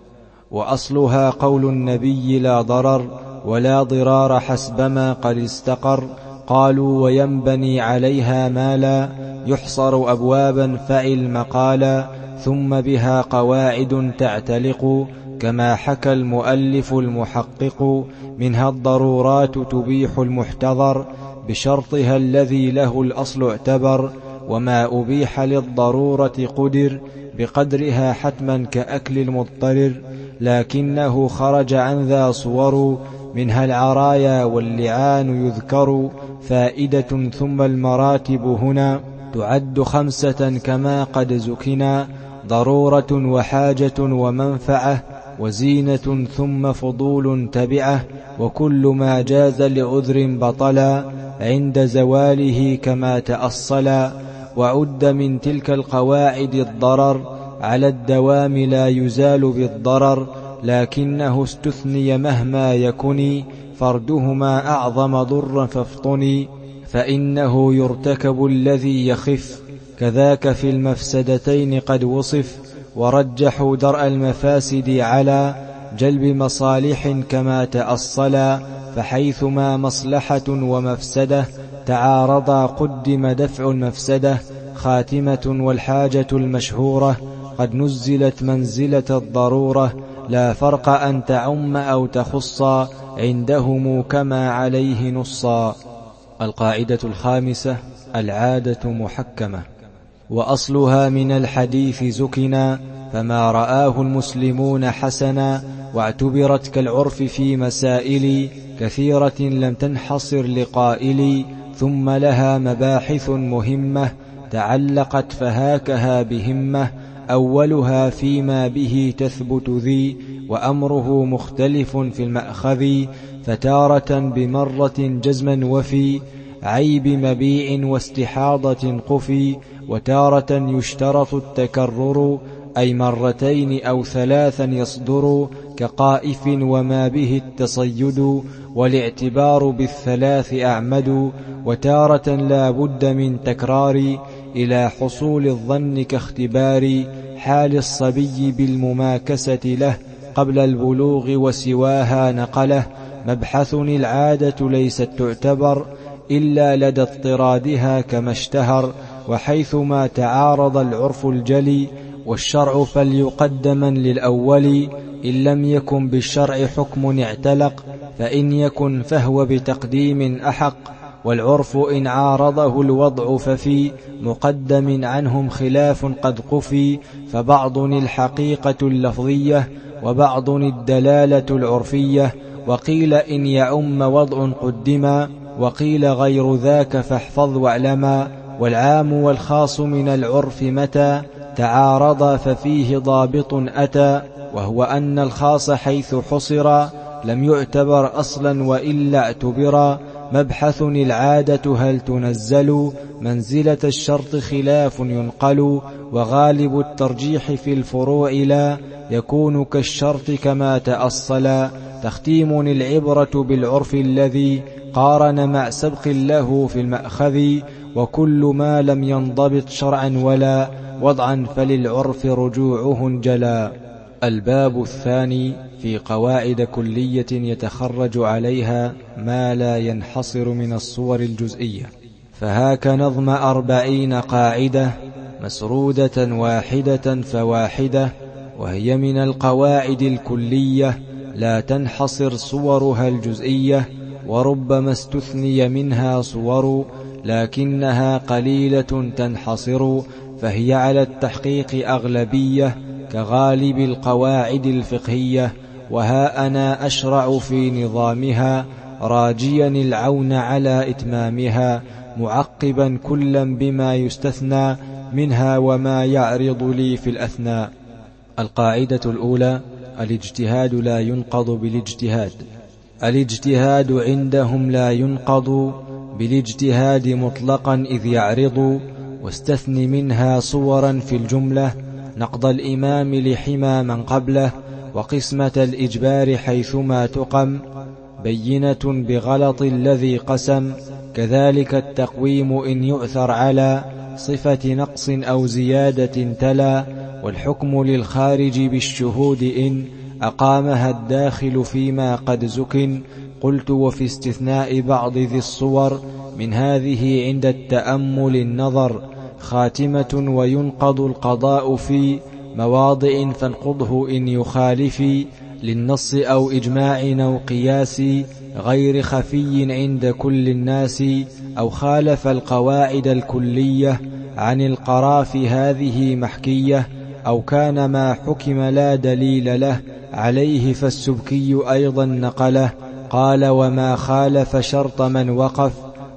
وأصلها قول النبي لا ضرر ولا ضرار حسبما قد استقر قالوا وينبني عليها مالا يحصر أبوابا فعل مقالا ثم بها قواعد تعتلق كما حكى المؤلف المحقق منها الضرورات تبيح المحتضر بشرطها الذي له الأصل اعتبر وما أبيح للضرورة قدر بقدرها حتما كأكل المضطرر لكنه خرج عن ذا صور منها العرايا واللعان يذكر فائدة ثم المراتب هنا تعد خمسة كما قد زكنا ضرورة وحاجة ومنفعة وزينة ثم فضول تبعه وكل ما جاز لعذر بطلا عند زواله كما تأصلا وعد من تلك القواعد الضرر على الدوام لا يزال بالضرر لكنه استثني مهما يكن فردهما أعظم ضرا فافطني فإنه يرتكب الذي يخف كذاك في المفسدتين قد وصف ورجحوا درء المفاسد على جلب مصالح كما تأصلا فحيثما مصلحة ومفسدة تعارضا قدم دفع المفسدة خاتمة والحاجة المشهورة قد نزلت منزلة الضرورة لا فرق أن تعم أو تخصا عندهم كما عليه نصا. القاعدة الخامسة العادة محكمة وأصلها من الحديث زكنا فما رآه المسلمون حسنا واعتبرت كالعرف في مسائل كثيرة لم تنحصر لقائل ثم لها مباحث مهمة تعلقت فهاكها بهمة أولها فيما به تثبت ذي وأمره مختلف في المأخذ فتارة بمرة جزما وفي عيب مبيع واستحاضة قفي وتارة يشترط التكرر أي مرتين أو ثلاثا يصدر كقائف وما به التصيد والاعتبار بالثلاث أعمد وتارة لا بد من تكرار إلى حصول الظن كاختبار حال الصبي بالمماكسة له قبل البلوغ وسواها نقله مبحث العادة ليست تعتبر إلا لدى اضطرادها كما اشتهر، وحيثما تعارض العرف الجلي والشرع فليقدما للأول، إن لم يكن بالشرع حكم اعتلق فإن يكن فهو بتقديم أحق، والعرف إن عارضه الوضع ففي مقدم عنهم خلاف قد قفي، فبعض الحقيقة اللفظية وبعض الدلالة العرفية، وقيل إن يعم وضع قدما وقيل غير ذاك فاحفظ واعلما، والعام والخاص من العرف متى تعارضا ففيه ضابط أتى، وهو أن الخاص حيث حصرا لم يعتبر أصلا وإلا اعتبرا، مبحث العادة هل تنزل منزلة الشرط خلاف ينقل، وغالب الترجيح في الفروع لا يكون كالشرط كما تأصلا، تختيم العبرة بالعرف الذي قارن مع سبق له في المأخذ، وكل ما لم ينضبط شرعا ولا وضعا فللعرف رجوعه جلا. الباب الثاني في قواعد كلية يتخرج عليها ما لا ينحصر من الصور الجزئية، فهاك نظم أربعين قاعدة مسرودة واحدة فواحدة، وهي من القواعد الكلية لا تنحصر صورها الجزئية، وربما استثني منها صور لكنها قليلة تنحصر، فهي على التحقيق أغلبية كغالب القواعد الفقهية، وها أنا أشرع في نظامها راجيا العون على إتمامها، معقبا كلا بما يستثنى منها وما يعرض لي في الأثناء. القاعدة الأولى: الاجتهاد لا ينقض بالاجتهاد. الاجتهاد عندهم لا ينقض بالاجتهاد مطلقا إذ يعرض، واستثن منها صورا في الجملة، نقض الإمام لحمى من قبله، وقسمة الإجبار حيثما تقم، بينة بغلط الذي قسم، كذلك التقويم إن يؤثر على صفة نقص أو زيادة تلا، والحكم للخارج بالشهود إن أقامها الداخل فيما قد زكن. قلت: وفي استثناء بعض ذي الصور من هذه عند التأمل النظر خاتمة، وينقض القضاء في مواضع فانقضه إن يخالف للنص أو إجماع أو قياس غير خفي عند كل الناس، أو خالف القواعد الكلية عن القراف هذه محكية، أو كان ما حكم لا دليل له عليه فالسبكي أيضا نقله. قال: وما خالف شرط من وقف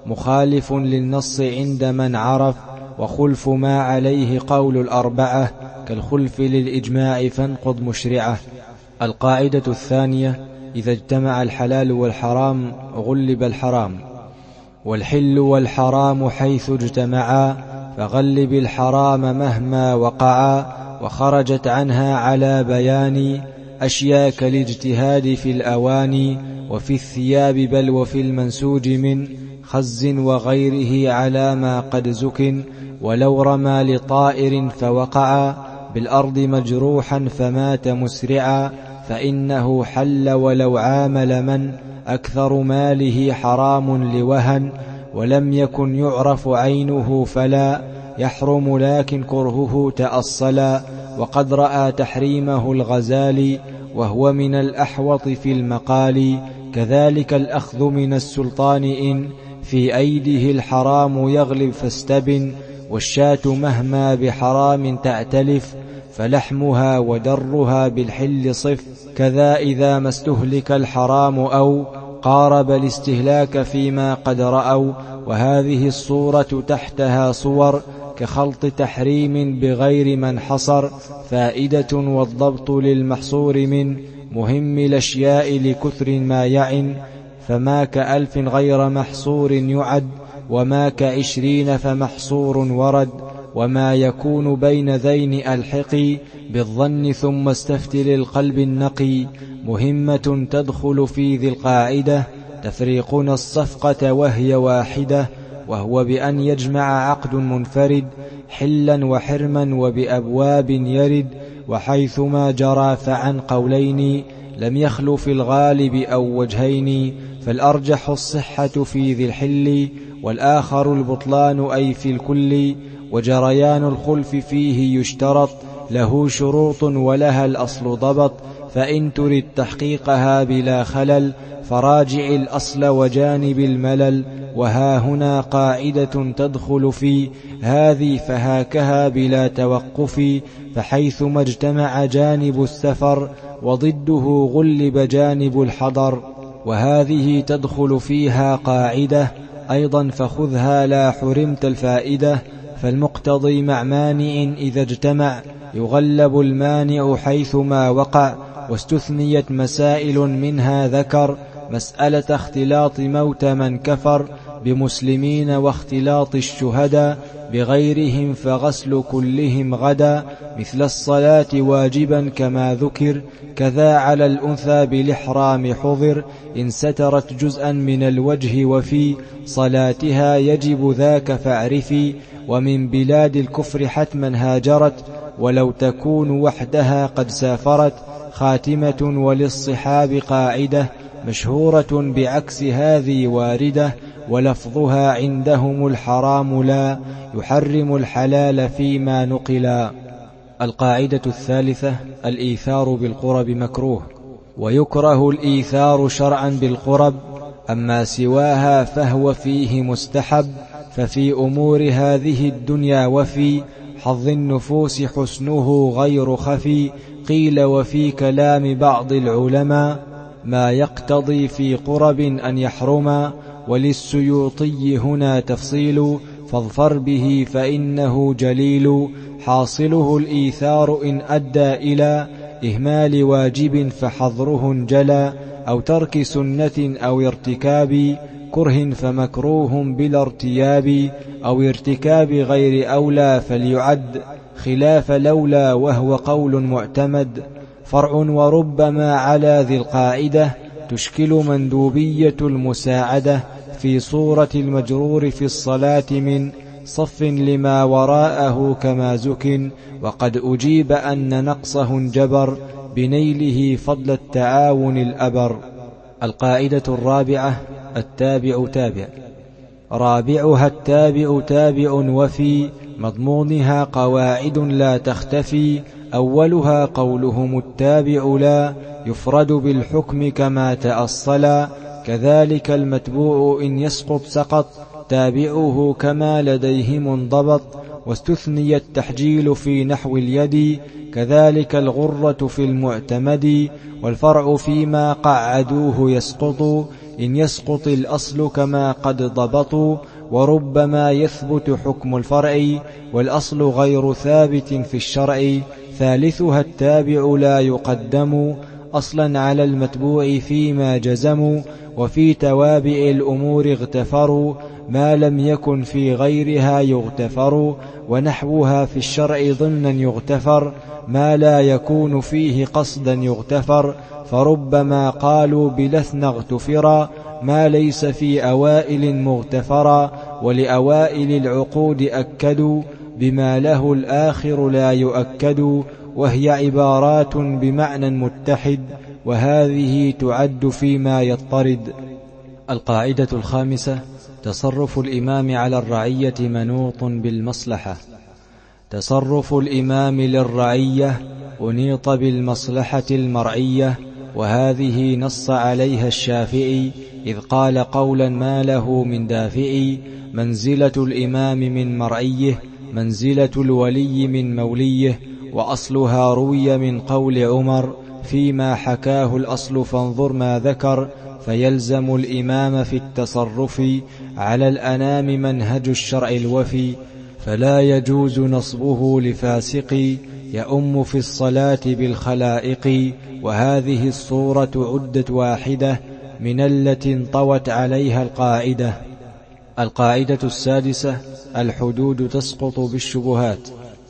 مخالف للنص عند من عرف، وخلف ما عليه قول الأربعة كالخلف للإجماع فانقض مشرعه. القاعدة الثانية: إذا اجتمع الحلال والحرام غلب الحرام، والحل والحرام حيث اجتمعا فغلب الحرام مهما وقعا، وخرجت عنها على بيان أشياء كالاجتهاد في الأواني وفي الثياب بل وفي المنسوج من خز وغيره على ما قد زكن، ولو رمى لطائر فوقع بالأرض مجروحا فمات مسرعا فإنه حل، ولو عامل من أكثر ماله حرام لوهن ولم يكن يعرف عينه فلا يحرم لكن كرهه تأصلا، وقد رأى تحريمه الغزالي وهو من الأحوط في المقال، كذلك الأخذ من السلطان إن في أيده الحرام يغلب فاستبن، والشاة مهما بحرام تعتلف فلحمها ودرها بالحل صف، كذا إذا ما استهلك الحرام أو قارب الاستهلاك فيما قد رأوا، وهذه الصورة تحتها صور كخلط تحريم بغير من حصر، فائدة والضبط للمحصور من مهم الأشياء لكثر ما يعن، فما كألف غير محصور يعد، وما كعشرين فمحصور ورد، وما يكون بين ذين ألحقي بالظن ثم استفت للقلب النقي، مهمة تدخل في ذي القاعدة تفريقنا الصفقة وهي واحدة، وهو بأن يجمع عقد منفرد حلا وحرما وبأبواب يرد، وحيثما جرى فعن قولين لم يخل في الغالب أو وجهين، فالأرجح الصحة في ذي الحل، والآخر البطلان أي في الكل. وجريان الخلف فيه يشترط، له شروط ولها الأصل ضبط، فإن ترد تحقيقها بلا خلل فراجع الأصل وجانب الملل. وها هنا قاعدة تدخل في هذه فهاكها بلا توقف، فحيثما اجتمع جانب السفر وضده غلب جانب الحضر. وهذه تدخل فيها قاعدة أيضا فخذها لا حرمت الفائدة، فالمقتضي مع مانع إذا اجتمع يغلب المانع حيثما وقع. واستثنيت مسائل منها ذكر، مسألة اختلاط موت من كفر بمسلمين، واختلاط الشهداء بغيرهم فغسل كلهم غدا، مثل الصلاة واجبا كما ذكر، كذا على الأنثى بالإحرام حضر، إن سترت جزءا من الوجه وفي صلاتها يجب ذاك فاعرفي. ومن بلاد الكفر حتما هاجرت، ولو تكون وحدها قد سافرت، خاتمة وللصحاب قاعدة مشهورة بعكس هذه واردة، ولفظها عندهم الحرام لا يحرم الحلال فيما نقلا. القاعدة الثالثة الإيثار بالقرب مكروه، ويكره الإيثار شرعا بالقرب، أما سواها فهو فيه مستحب. ففي أمور هذه الدنيا وفي حظ النفوس حسنه غير خفي، قيل وفي كلام بعض العلماء ما يقتضي في قرب أن يحرما، وللسيوطي هنا تفصيل، فاظفر به فإنه جليل، حاصله الإيثار إن أدى إلى إهمال واجب فحظره انجلى، أو ترك سنة أو ارتكاب كره فمكروه بلا ارتياب، أو ارتكاب غير أولى فليعد خلاف لولا وهو قول معتمد. فرع وربما على ذي القاعدة تشكل مندوبية المساعدة في صورة المجرور في الصلاة من صف لما وراءه كما زكن، وقد أجيب أن نقصه انجبر بنيله فضل التعاون الأبر. القاعدة الرابعة التابع تابع، رابعها التابع تابع، وفي مضمونها قواعد لا تختفي. أولها قولهم التابع لا يفرد بالحكم كما تأصلا، كذلك المتبوع إن يسقط سقط تابعه كما لديه منضبط. واستثني التحجيل في نحو اليد، كذلك الغرة في المعتمد. والفرع فيما قعدوه يسقط إن يسقط الأصل كما قد ضبطوا، وربما يثبت حكم الفرع والأصل غير ثابت في الشرع. ثالثها التابع لا يقدم أصلا على المتبوع فيما جزموا، وفي توابع الأمور اغتفروا ما لم يكن في غيرها يغتفر، ونحوها في الشرع ضمنا يغتفر ما لا يكون فيه قصدا يغتفر. فربما قالوا بلثن اغتفرا ما ليس في أوائل مغتفرا، ولأوائل العقود أكدوا بما له الآخر لا يؤكد، وهي عبارات بمعنى متحد، وهذه تعد فيما يضطرد. القاعدة الخامسة تصرف الإمام على الرعية منوط بالمصلحة. تصرف الإمام للرعية أنيط بالمصلحة المرعية، وهذه نص عليها الشافعي إذ قال قولا ما له من دافعي: منزلة الإمام من مرعيه منزلة الولي من موليه. وأصلها روي من قول عمر فيما حكاه الأصل فانظر ما ذكر، فيلزم الإمام في التصرف على الأنام منهج الشرع الوفي، فلا يجوز نصبه لفاسق يؤم في الصلاة بالخلائق. وهذه الصورة عدت واحدة من التي انطوت عليها القاعدة. القاعدة السادسة الحدود تسقط بالشبهات.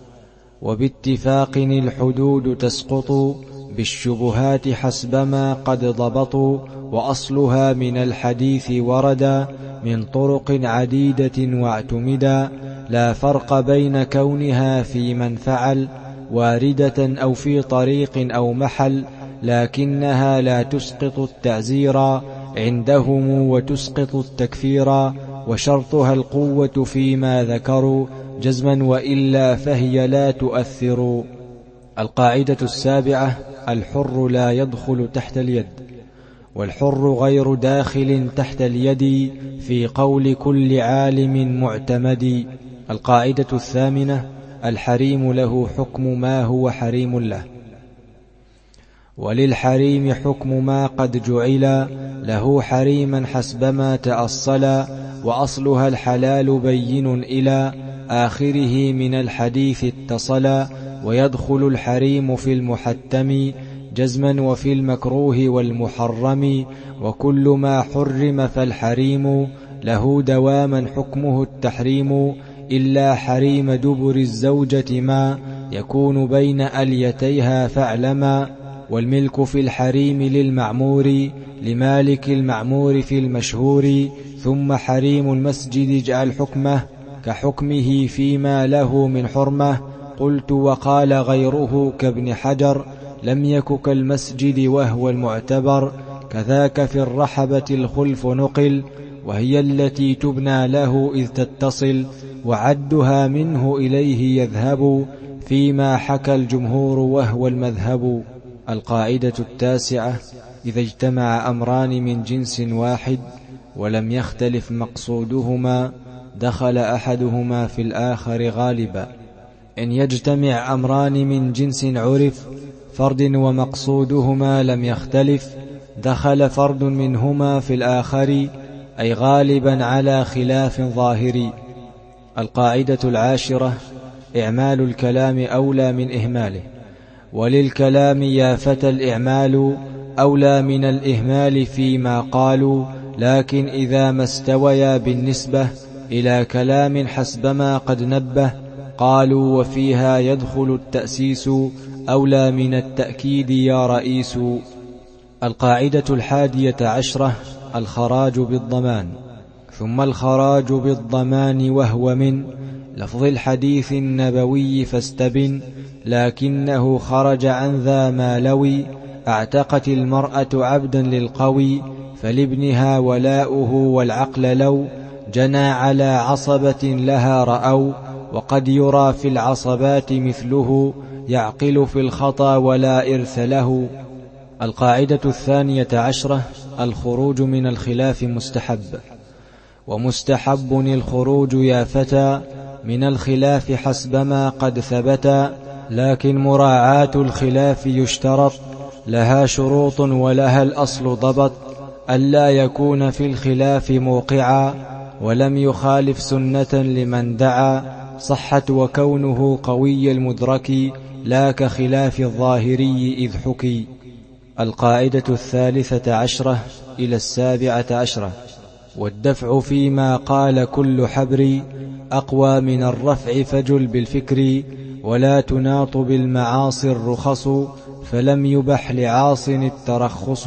وباتفاق الحدود تسقط بالشبهات حسبما قد ضبطوا، وأصلها من الحديث وردا من طرق عديدة واعتمدا، لا فرق بين كونها في من فعل واردة أو في طريق أو محل، لكنها لا تسقط التعزيرا عندهم وتسقط التكفيرا، وشرطها القوة فيما ذكروا جزما وإلا فهي لا تؤثر. القاعدة السابعة: الحر لا يدخل تحت اليد، والحر غير داخل تحت اليد في قول كل عالم معتمد. القاعدة الثامنة: الحريم له حكم ما هو حريم له، وللحريم حكم ما قد جعل له حريما حسبما تأصلا، وأصلها الحلال بين إلى آخره من الحديث اتصلا، ويدخل الحريم في المحتم جزما وفي المكروه والمحرم، وكل ما حرم فالحريم له دواما حكمه التحريم، إلا حريم دبر الزوجة ما يكون بين أليتيها فاعلما، والملك في الحريم للمعمور لمالك المعمور في المشهور، ثم حريم المسجد اجعل حكمه كحكمه فيما له من حرمة. قلت وقال غيره كابن حجر لم يك كالمسجد وهو المعتبر، كذاك في الرحبة الخلف نقل وهي التي تبنى له إذ تتصل، وعدها منه إليه يذهب فيما حكى الجمهور وهو المذهب. القاعدة التاسعة: إذا اجتمع أمران من جنس واحد ولم يختلف مقصودهما دخل أحدهما في الآخر غالبا. إن يجتمع أمران من جنس عرف فرد ومقصودهما لم يختلف دخل فرد منهما في الآخر، أي غالبا على خلاف ظاهري. القاعدة العاشرة: إعمال الكلام أولى من إهماله، وللكلام يا فتى الإعمال أولى من الإهمال فيما قالوا، لكن إذا ما استويا بالنسبة إلى كلام حسبما قد نبه قالوا وفيها يدخل التأسيس أولى من التأكيد يا رئيس. القاعدة الحادية عشرة: الخراج بالضمان. ثم الخراج بالضمان وهو من لفظ الحديث النبوي فاستبن، لكنه خرج عن ذا ما لوي اعتقت المرأة عبدا للقوي، فلابنها ولاؤه والعقل لو جنى على عصبة لها رأوا، وقد يرى في العصبات مثله يعقل في الخطا ولا إرث له. القاعدة الثانية عشرة: الخروج من الخلاف مستحب، ومستحب الخروج يا فتى من الخلاف حسبما قد ثبت، لكن مراعاة الخلاف يشترط لها شروط ولها الأصل ضبط، ألا يكون في الخلاف موقعا ولم يخالف سنة لمن دعا، صحت وكونه قوي المدرك لا كخلاف الظاهري إذ حكي. القاعدة الثالثة عشرة إلى السابعة عشرة: والدفع فيما قال كل حبر أقوى من الرفع فجل بالفكر، ولا تناط بالمعاصي الرخص فلم يبح لعاص الترخص،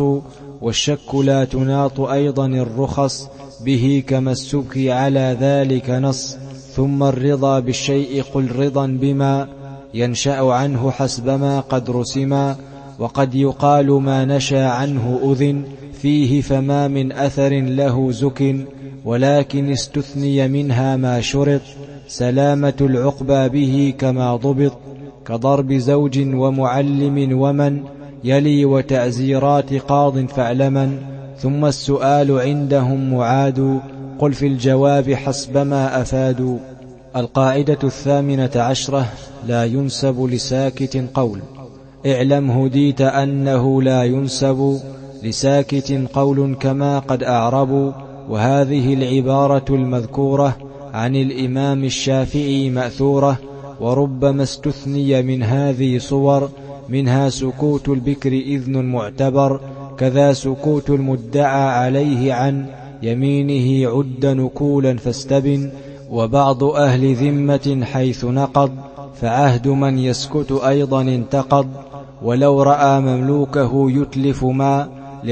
والشك لا تناط أيضا الرخص به كما السبك على ذلك نص، ثم الرضا بالشيء قل رضا بما ينشأ عنه حسبما قد رسما، وقد يقال ما نشا عنه أذن فيه فما من أثر له زك، ولكن استثني منها ما شرط سلامة العقبى به كما ضبط، كضرب زوج ومعلم ومن يلي وتعزيرات قاض فاعلما، ثم السؤال عندهم معاد قل في الجواب حسبما أفادوا. القاعدة الثامنة عشرة: لا ينسب لساكت قول، اعلم هديت أنه لا ينسب لساكت قول كما قد أعربوا، وهذه العبارة المذكورة عن الإمام الشافعي مأثورة، وربما استثني من هذه صور، منها سكوت البكر إذن معتبر، كذا سكوت المدعى عليه عن يمينه عد نكولا فاستبن، وبعض أهل ذمة حيث نقض فعهد من يسكت أيضا انتقض، ولو رأى مملوكه يتلف ما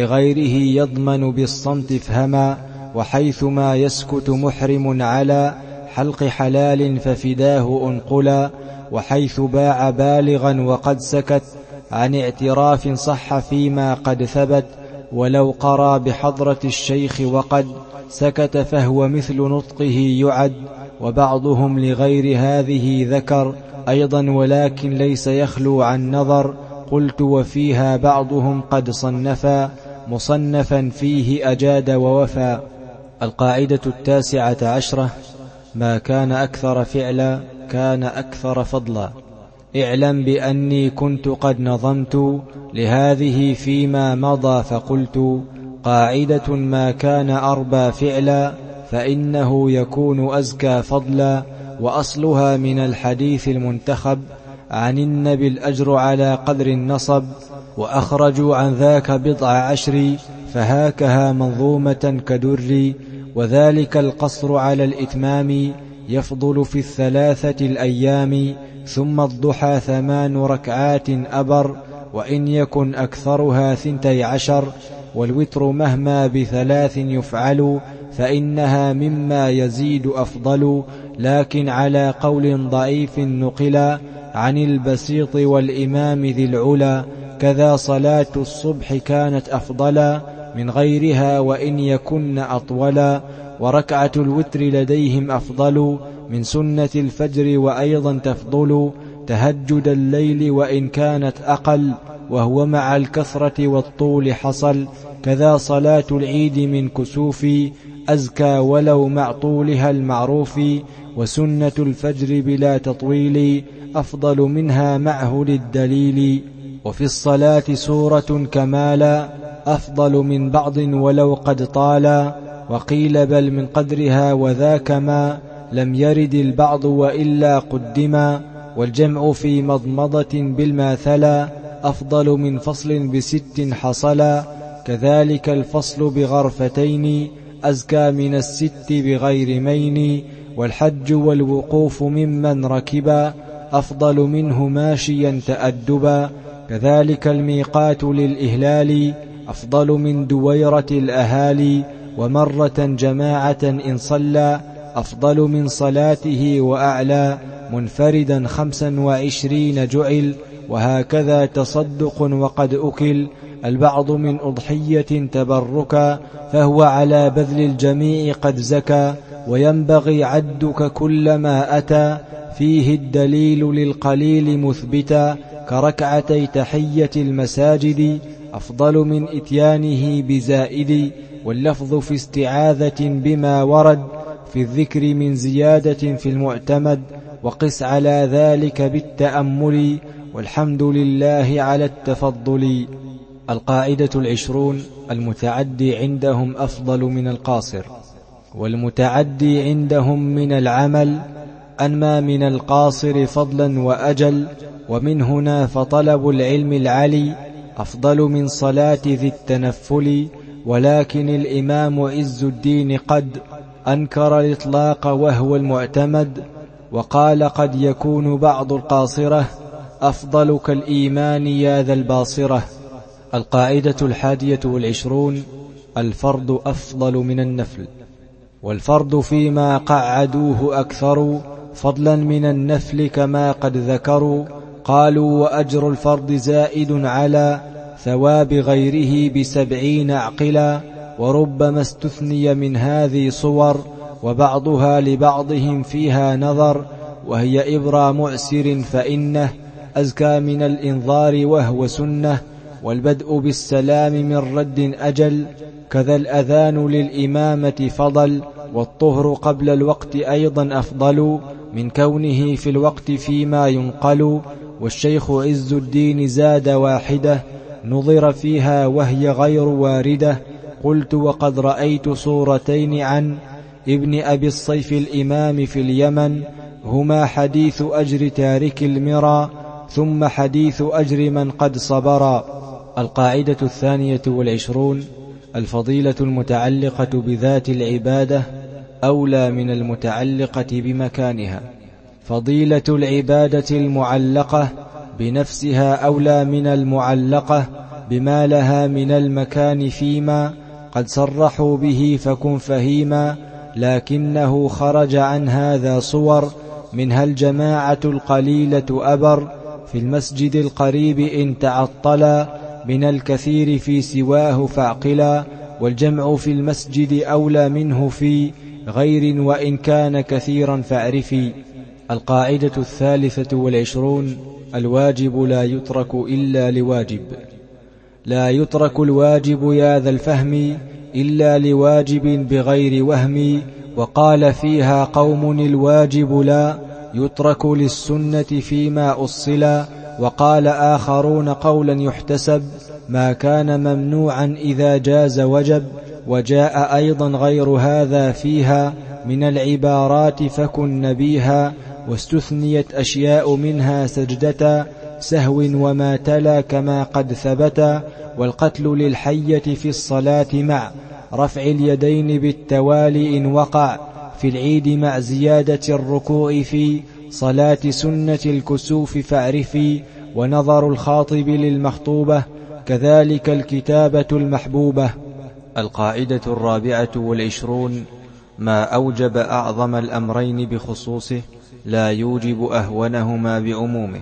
لغيره يضمن بالصمت فهما، وحيثما يسكت محرم على حلق حلال ففداه أنقلا، وحيث باع بالغا وقد سكت عن اعتراف صح فيما قد ثبت، ولو قرى بحضرة الشيخ وقد سكت فهو مثل نطقه يعد. وبعضهم لغير هذه ذكر أيضا ولكن ليس يخلو عن نظر. قلت وفيها بعضهم قد صنفا مصنفا فيه أجاد ووفى. القاعدة التاسعة عشرة: ما كان أكثر فعلا كان أكثر فضلا. اعلم بأني كنت قد نظمت لهذه فيما مضى فقلت: قاعدة ما كان أربى فعلا فإنه يكون أزكى فضلا. وأصلها من الحديث المنتخب عن النبي الأجر على قدر النصب، وأخرجوا عن ذاك بضع عشر فهاكها منظومة كدر. وذلك القصر على الإتمام يفضل في الثلاثة الأيام، ثم الضحى ثمان ركعات أبر وإن يكن أكثرها ثنتي عشر. والوتر مهما بثلاث يفعل فإنها مما يزيد أفضل، لكن على قول ضعيف نقلا عن البسيط والإمام ذي العلا. كذا صلاة الصبح كانت أفضلا من غيرها وإن يكن أطولا. وركعة الوتر لديهم أفضل من سنة الفجر، وأيضا تفضل تهجد الليل وإن كانت أقل، وهو مع الكثرة والطول حصل. كذا صلاة العيد من كسوف أزكى ولو مع طولها المعروف. وسنة الفجر بلا تطويل أفضل منها معه للدليل. وفي الصلاة سورة كمالا أفضل من بعض ولو قد طالا. وقيل بل من قدرها وذاك ما لم يرد البعض وإلا قدما. والجمع في مضمضة بالماثلا أفضل من فصل بست حصلا. كذلك الفصل بغرفتين أزكى من الست بغير مين. والحج والوقوف ممن ركبا أفضل منه ماشيا تأدبا. كذلك الميقات للإهلال أفضل من دويرة الأهالي. ومرة جماعة إن صلى أفضل من صلاته وأعلى. منفردا خمسا وعشرين جعل، وهكذا تصدق وقد أكل البعض من أضحية تبركا، فهو على بذل الجميع قد زكى. وينبغي عدك كل ما أتى فيه الدليل للقليل مثبتا. كركعتي تحية المساجد أفضل من إتيانه بزائد. واللفظ في استعاذة بما ورد في الذكر من زيادة في المعتمد. وقس على ذلك بالتأمل، والحمد لله على التفضل. القاعدة العشرون: المتعدي عندهم أفضل من القاصر. والمتعدي عندهم من العمل أنمى من القاصر فضلا وأجل. ومن هنا فطلب العلم العلي أفضل من صلاة ذي التنفل. ولكن الإمام عز الدين قد أنكر الإطلاق وهو المعتمد، وقال قد يكون بعض القاصرة أفضل كالإيمان يا ذا الباصرة. القاعدة الحادية والعشرون: الفرض أفضل من النفل. والفرض فيما قعدوه أكثر فضلا من النفل كما قد ذكروا. قالوا وأجر الفرض زائد على ثواب غيره بسبعين عقلا. وربما استثني من هذه صور، وبعضها لبعضهم فيها نظر. وهي إبرى معسر فإنه أزكى من الإنظار وهو سنة. والبدء بالسلام من رد أجل. كذا الأذان للإمامة فضل. والطهر قبل الوقت أيضا أفضل من كونه في الوقت فيما ينقل. والشيخ عز الدين زاد واحدة نظر فيها وهي غير واردة. قلت وقد رأيت صورتين عن ابن أبي الصيف الإمام في اليمن، هما حديث أجر تارك المرى ثم حديث أجر من قد صبر. القاعدة الثانية والعشرون: الفضيلة المتعلقة بذات العبادة أولى من المتعلقة بمكانها. فضيلة العبادة المعلقة بنفسها أولى من المعلقة بما لها من المكان فيما قد صرحوا به فكن فهيما. لكنه خرج عن هذا صور، منها الجماعة القليلة أبر. في المسجد القريب إن تعطلا من الكثير في سواه فاعقلا والجمع في المسجد أولى منه في غير وإن كان كثيرا فاعرفي. القاعدة الثالثة والعشرون الواجب لا يترك إلا لواجب. لا يترك الواجب يا ذا الفهم إلا لواجب بغير وهم. وقال فيها قوم الواجب لا يترك للسنة فيما أصلا. وقال آخرون قولا يحتسب ما كان ممنوعا إذا جاز وجب. وجاء أيضا غير هذا فيها من العبارات فكن نبيها. واستثنيت أشياء منها سجدة سهو وما تلا كما قد ثبت. والقتل للحية في الصلاة مع رفع اليدين بالتوالي إن وقع في العيد مع زيادة الركوع في صلاة سنة الكسوف فاعرفي. ونظر الخاطب للمخطوبة كذلك الكتابة المحبوبة. القاعدة الرابعة والعشرون ما أوجب أعظم الأمرين بخصوصه لا يوجب أهونهما بعمومه.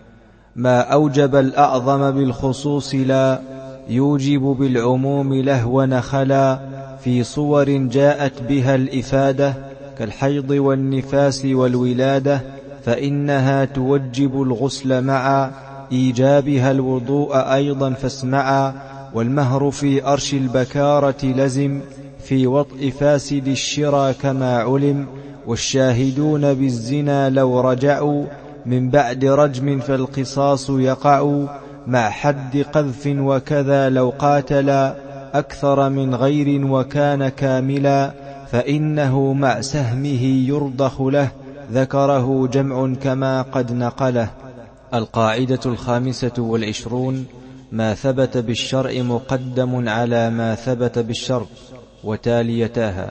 ما أوجب الأعظم بالخصوص لا يوجب بالعموم لهو خلا. في صور جاءت بها الإفادة كالحيض والنفاس والولادة فإنها توجب الغسل مع إيجابها الوضوء أيضا فاسمعا. والمهر في أرش البكارة لزم في وطء فاسد الشرى كما علم. والشاهدون بالزنا لو رجعوا من بعد رجم فالقصاص يقع مع حد قذف. وكذا لو قاتلا أكثر من غير وكان كاملا فإنه مع سهمه يرضخ له ذكره جمع كما قد نقله. القاعدة الخامسة والعشرون ما ثبت بالشرع مقدم على ما ثبت بالشرع وتاليتاها.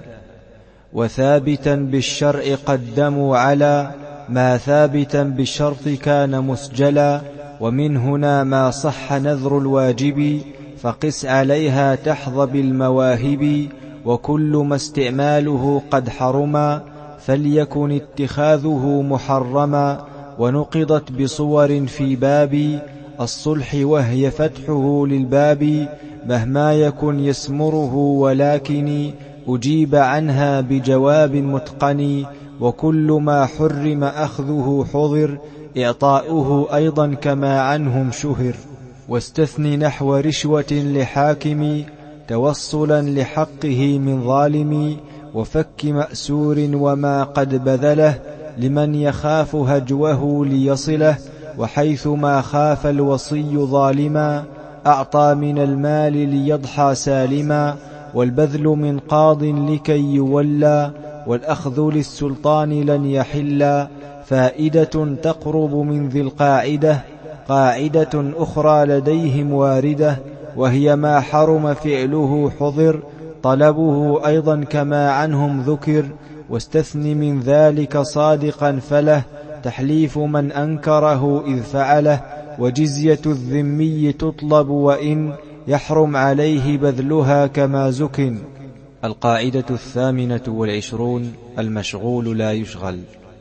وثابتا بالشرع قدموا على ما ثابتا بالشرط كان مسجلا. ومن هنا ما صح نذر الواجب فقس عليها تحظى بالمواهب. وكل ما استعماله قد حرما فليكن اتخاذه محرما. ونقضت بصور في باب الصلح وهي فتحه للباب مهما يكن يسمره ولكن أجيب عنها بجواب متقن. وكل ما حرم أخذه حضر إعطاؤه أيضا كما عنهم شهر. واستثني نحو رشوة لحاكم توصلا لحقه من ظالم. وفك مأسور وما قد بذله لمن يخاف هجوه ليصله. وحيث ما خاف الوصي ظالما أعطى من المال ليضحى سالما. والبذل من قاض لكي يولى والأخذ للسلطان لن يحلا. فائدة تقرب من ذي القاعدة قاعدة أخرى لديهم واردة وهي ما حرم فعله حضر طلبه أيضا كما عنهم ذكر. واستثن من ذلك صادقا فله تحليف من أنكره إذ فعله. وجزية الذمي تطلب وإن يحرم عليه بذلها كما زكن. القاعدة الثامنة والعشرون المشغول لا يشغل.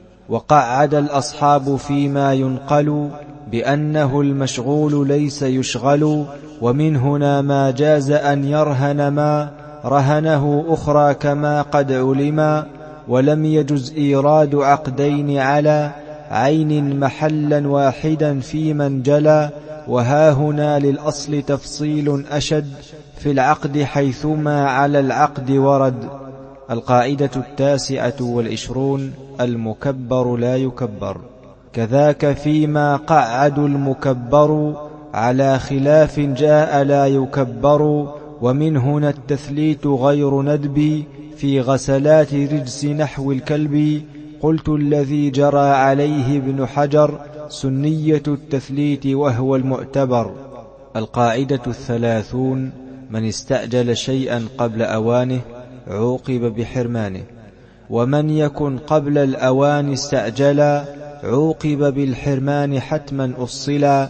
وقعد الأصحاب فيما ينقل بأنه المشغول ليس يشغل. ومن هنا ما جاز أن يرهن ما رهنه أخرى كما قد علما. ولم يجز إيراد عقدين على عين محلا واحدا في من جلا. وها هنا للأصل تفصيل أشد في العقد حيثما على العقد ورد. القاعدة التاسعة والعشرون المكبر لا يكبر. كذاك فيما قعد المكبر على خلاف جاء لا يكبر. ومن هنا التثليت غير ندب في غسلات رجس نحو الكلب. قلت الذي جرى عليه ابن حجر سنية التثليت وهو المعتبر. القاعدة الثلاثون من استعجل شيئا قبل أوانه عوقب بحرمانه. ومن يكن قبل الأوان استعجلا عوقب بالحرمان حتما أصلا.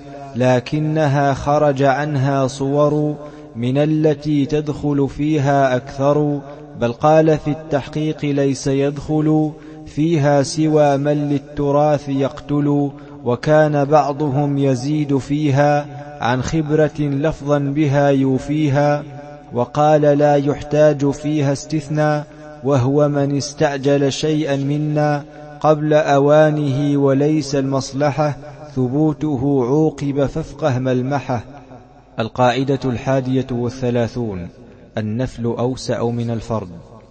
لكنها خرج عنها صور من التي تدخل فيها أكثر. بل قال في التحقيق ليس يدخل فيها سوى من للتراث يقتل. وكان بعضهم يزيد فيها عن خبرة لفظا بها يوفيها، وقال لا يحتاج فيها استثناء، وهو من استعجل شيئا منا قبل أوانه وليس المصلحة ثبوته عوقب فافقه ملمحه. القاعدة الحادية والثلاثون: النفل أوسع من الفرض.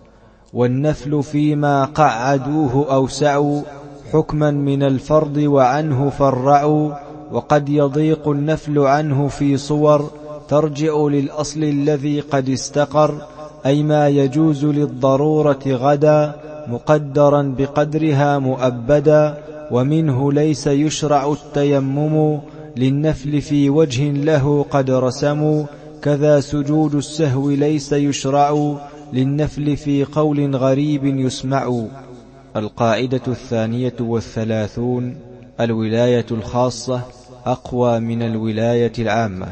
والنفل فيما قعدوه أوسع حكما من الفرض وعنه فرعوا، وقد يضيق النفل عنه في صور ترجع للأصل الذي قد استقر، أي ما يجوز للضرورة غدا مقدرا بقدرها مؤبدا، ومنه ليس يشرع التيمم للنفل في وجه له قد رسموا، كذا سجود السهو ليس يشرع للنفل في قول غريب يسمع. القاعدة الثانية والثلاثون: الولاية الخاصة أقوى من الولاية العامة.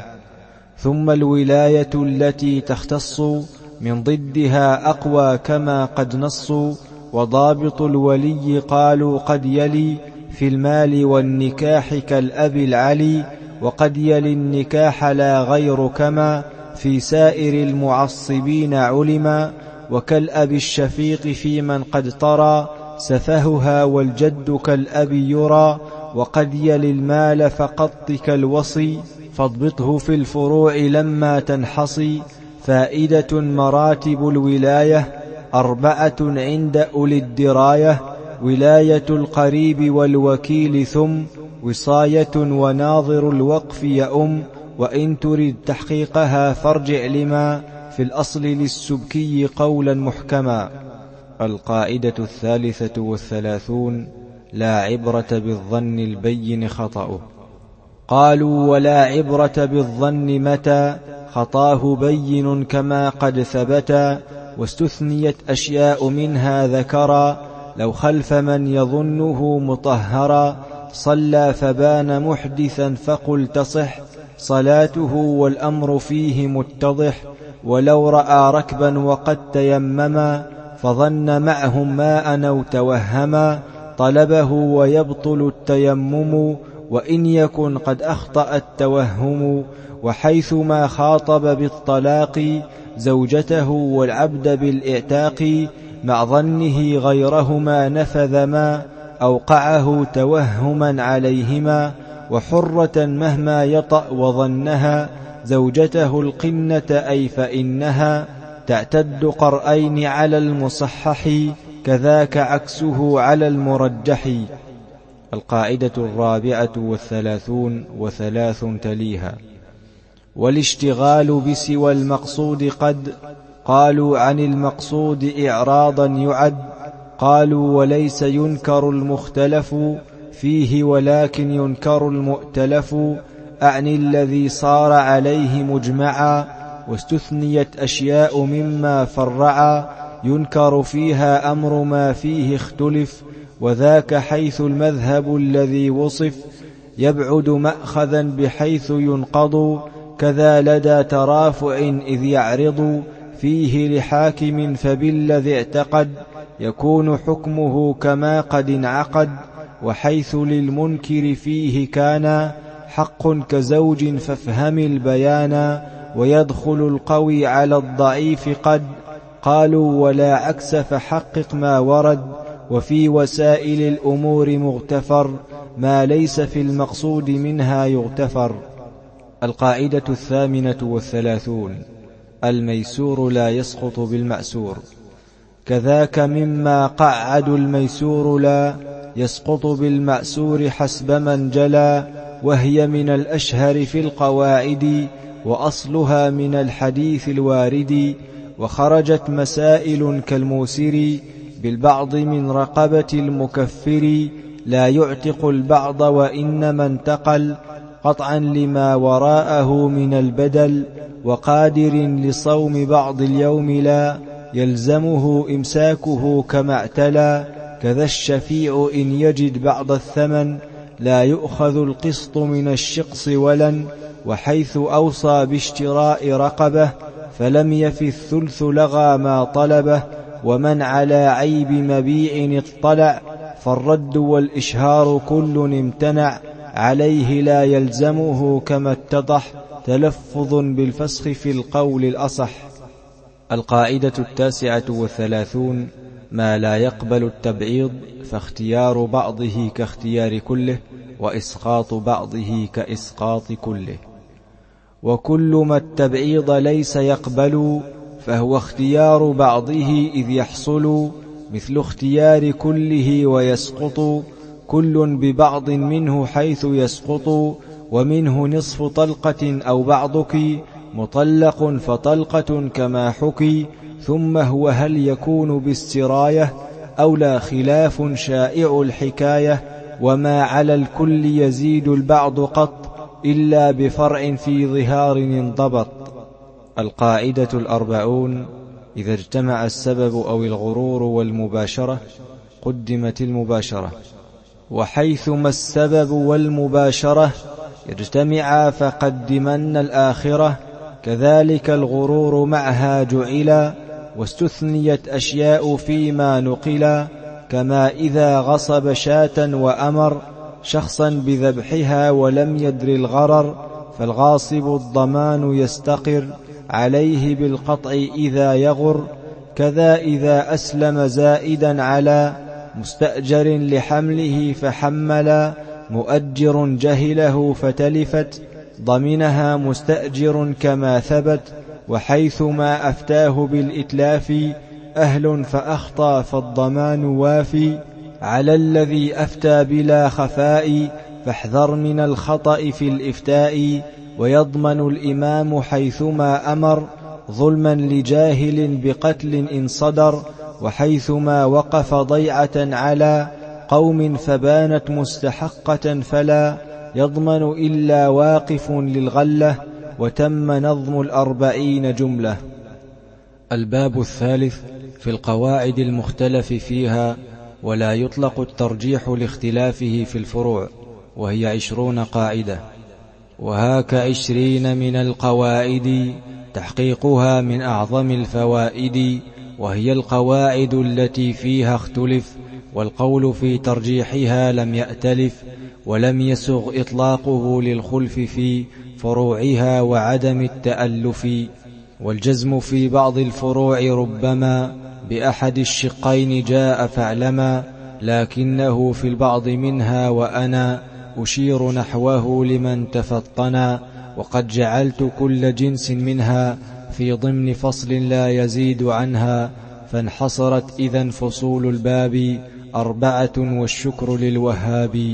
ثم الولاية التي تختص من ضدها أقوى كما قد نصوا، وضابط الولي قالوا قد يلي في المال والنكاح كالأب العلي، وقد يلي النكاح لا غير كما في سائر المعصبين علما، وكالأب الشفيق في من قد طرى سفهها والجد كالأب يرى، وقد يلي المال فقط كالوصي فاضبطه في الفروع لما تنحصي. فائدة: مراتب الولاية أربعة عند أولي الدراية: ولاية القريب والوكيل، ثم وصاية وناظر الوقف يؤم، وإن تريد تحقيقها فارجع لما في الأصل للسبكي قولا محكما. القاعدة الثالثة والثلاثون: لا عبرة بالظن البين خطأه. قالوا ولا عبرة بالظن متى خطاه بين كما قد ثبتا، واستثنيت أشياء منها ذكرا لو خلف من يظنه مطهرا، صلى فبان محدثا فقل تصح صلاته والأمر فيه متضح، ولو رأى ركبا وقد تيمما فظن معهم ماء أو توهما طلبه ويبطل التيمم، وإن يكن قد أخطأ التوهم، وحيثما خاطب بالطلاق زوجته والعبد بالإعتاق مع ظنه غيرهما نفذ ما أوقعه توهما عليهما، وحرة مهما يطأ وظنها زوجته القنة أي فإنها تعتد قرأين على المصحح، كذاك عكسه على المرجح. القاعدة الرابعة والثلاثون وثلاث تليها: والاشتغال بسوى المقصود قد قالوا عن المقصود إعراضا يعد، قالوا وليس ينكر المختلف فيه ولكن ينكر المؤتلف، أعني الذي صار عليه مجمعا، واستثنيت أشياء مما فرعا ينكر فيها أمر ما فيه اختلف، وذاك حيث المذهب الذي وصف يبعد مأخذا بحيث ينقض، كذا لدى ترافع إذ يعرض فيه لحاكم فبالذي اعتقد يكون حكمه كما قد انعقد، وحيث للمنكر فيه كان حق كزوج فافهم البيان، ويدخل القوي على الضعيف قد قالوا ولا عكس فحقق ما ورد، وفي وسائل الأمور مغتفر ما ليس في المقصود منها يغتفر. القاعدة الثامنة والثلاثون: الميسور لا يسقط بالمأسور. كذاك مما قعد الميسور لا يسقط بالمأسور حسب من جلا، وهي من الأشهر في القواعد وأصلها من الحديث الوارد، وخرجت مسائل كالموسر بالبعض من رقبة المكفر، لا يعتق البعض وإنما انتقل قطعا لما وراءه من البدل، وقادر لصوم بعض اليوم لا يلزمه إمساكه كما اعتلى، كذا الشفيع إن يجد بعض الثمن لا يؤخذ القسط من الشقص ولن، وحيث أوصى باشتراء رقبة فلم يف الثلث لغى ما طلبه، ومن على عيب مبيع اطلع فالرد والإشهار كل امتنع عليه لا يلزمه كما اتضح تلفظ بالفسخ في القول الأصح. القاعدة التاسعة والثلاثون: ما لا يقبل التبعيض فاختيار بعضه كاختيار كله، وإسقاط بعضه كإسقاط كله. وكل ما التبعيض ليس يقبل فهو اختيار بعضه إذ يحصل، مثل اختيار كله ويسقط، كل ببعض منه حيث يسقط، ومنه نصف طلقة أو بعضك مطلق فطلقة كما حكي. ثم هو هل يكون باستراية أو لا خلاف شائع الحكاية، وما على الكل يزيد البعض قط إلا بفرع في ظهار انضبط. القاعدة الأربعون: إذا اجتمع السبب أو الغرور والمباشرة قدمت المباشرة. وحيثما السبب والمباشرة يجتمعا فقدمن الآخرة، كذلك الغرور معها جعلا، واستثنيت أشياء فيما نقلا، كما إذا غصب شاة وأمر شخصا بذبحها ولم يدر الغرر، فالغاصب الضمان يستقر عليه بالقطع إذا يغر. كذا إذا أسلم زائدا على مستأجر لحمله فحملا، مؤجر جهله فتلفت ضمنها مستأجر كما ثبت. وحيثما أفتاه بالإتلاف أهل فأخطأ فالضمان وافي، على الذي أفتى بلا خفاء فاحذر من الخطأ في الإفتاء. ويضمن الإمام حيثما أمر ظلما لجاهل بقتل إن صدر، وحيثما وقف ضيعة على قوم فبانت مستحقة فلا يضمن إلا واقف للغلة. وتم نظم الأربعين جملة. الباب الثالث في القواعد المختلف فيها، ولا يطلق الترجيح لاختلافه في الفروع، وهي عشرون قاعدة. وهاك عشرين من القواعد تحقيقها من أعظم الفوائد، وهي القواعد التي فيها اختلف، والقول في ترجيحها لم يأتلف، ولم يسغ إطلاقه للخلف في فروعها وعدم التألف. والجزم في بعض الفروع ربما بأحد الشقين جاء فاعلما، لكنه في البعض منها وأنا أشير نحوه لمن تفطنا. وقد جعلت كل جنس منها في ضمن فصل لا يزيد عنها، فانحصرت إذن فصول الباب أربعة والشكر للوهاب.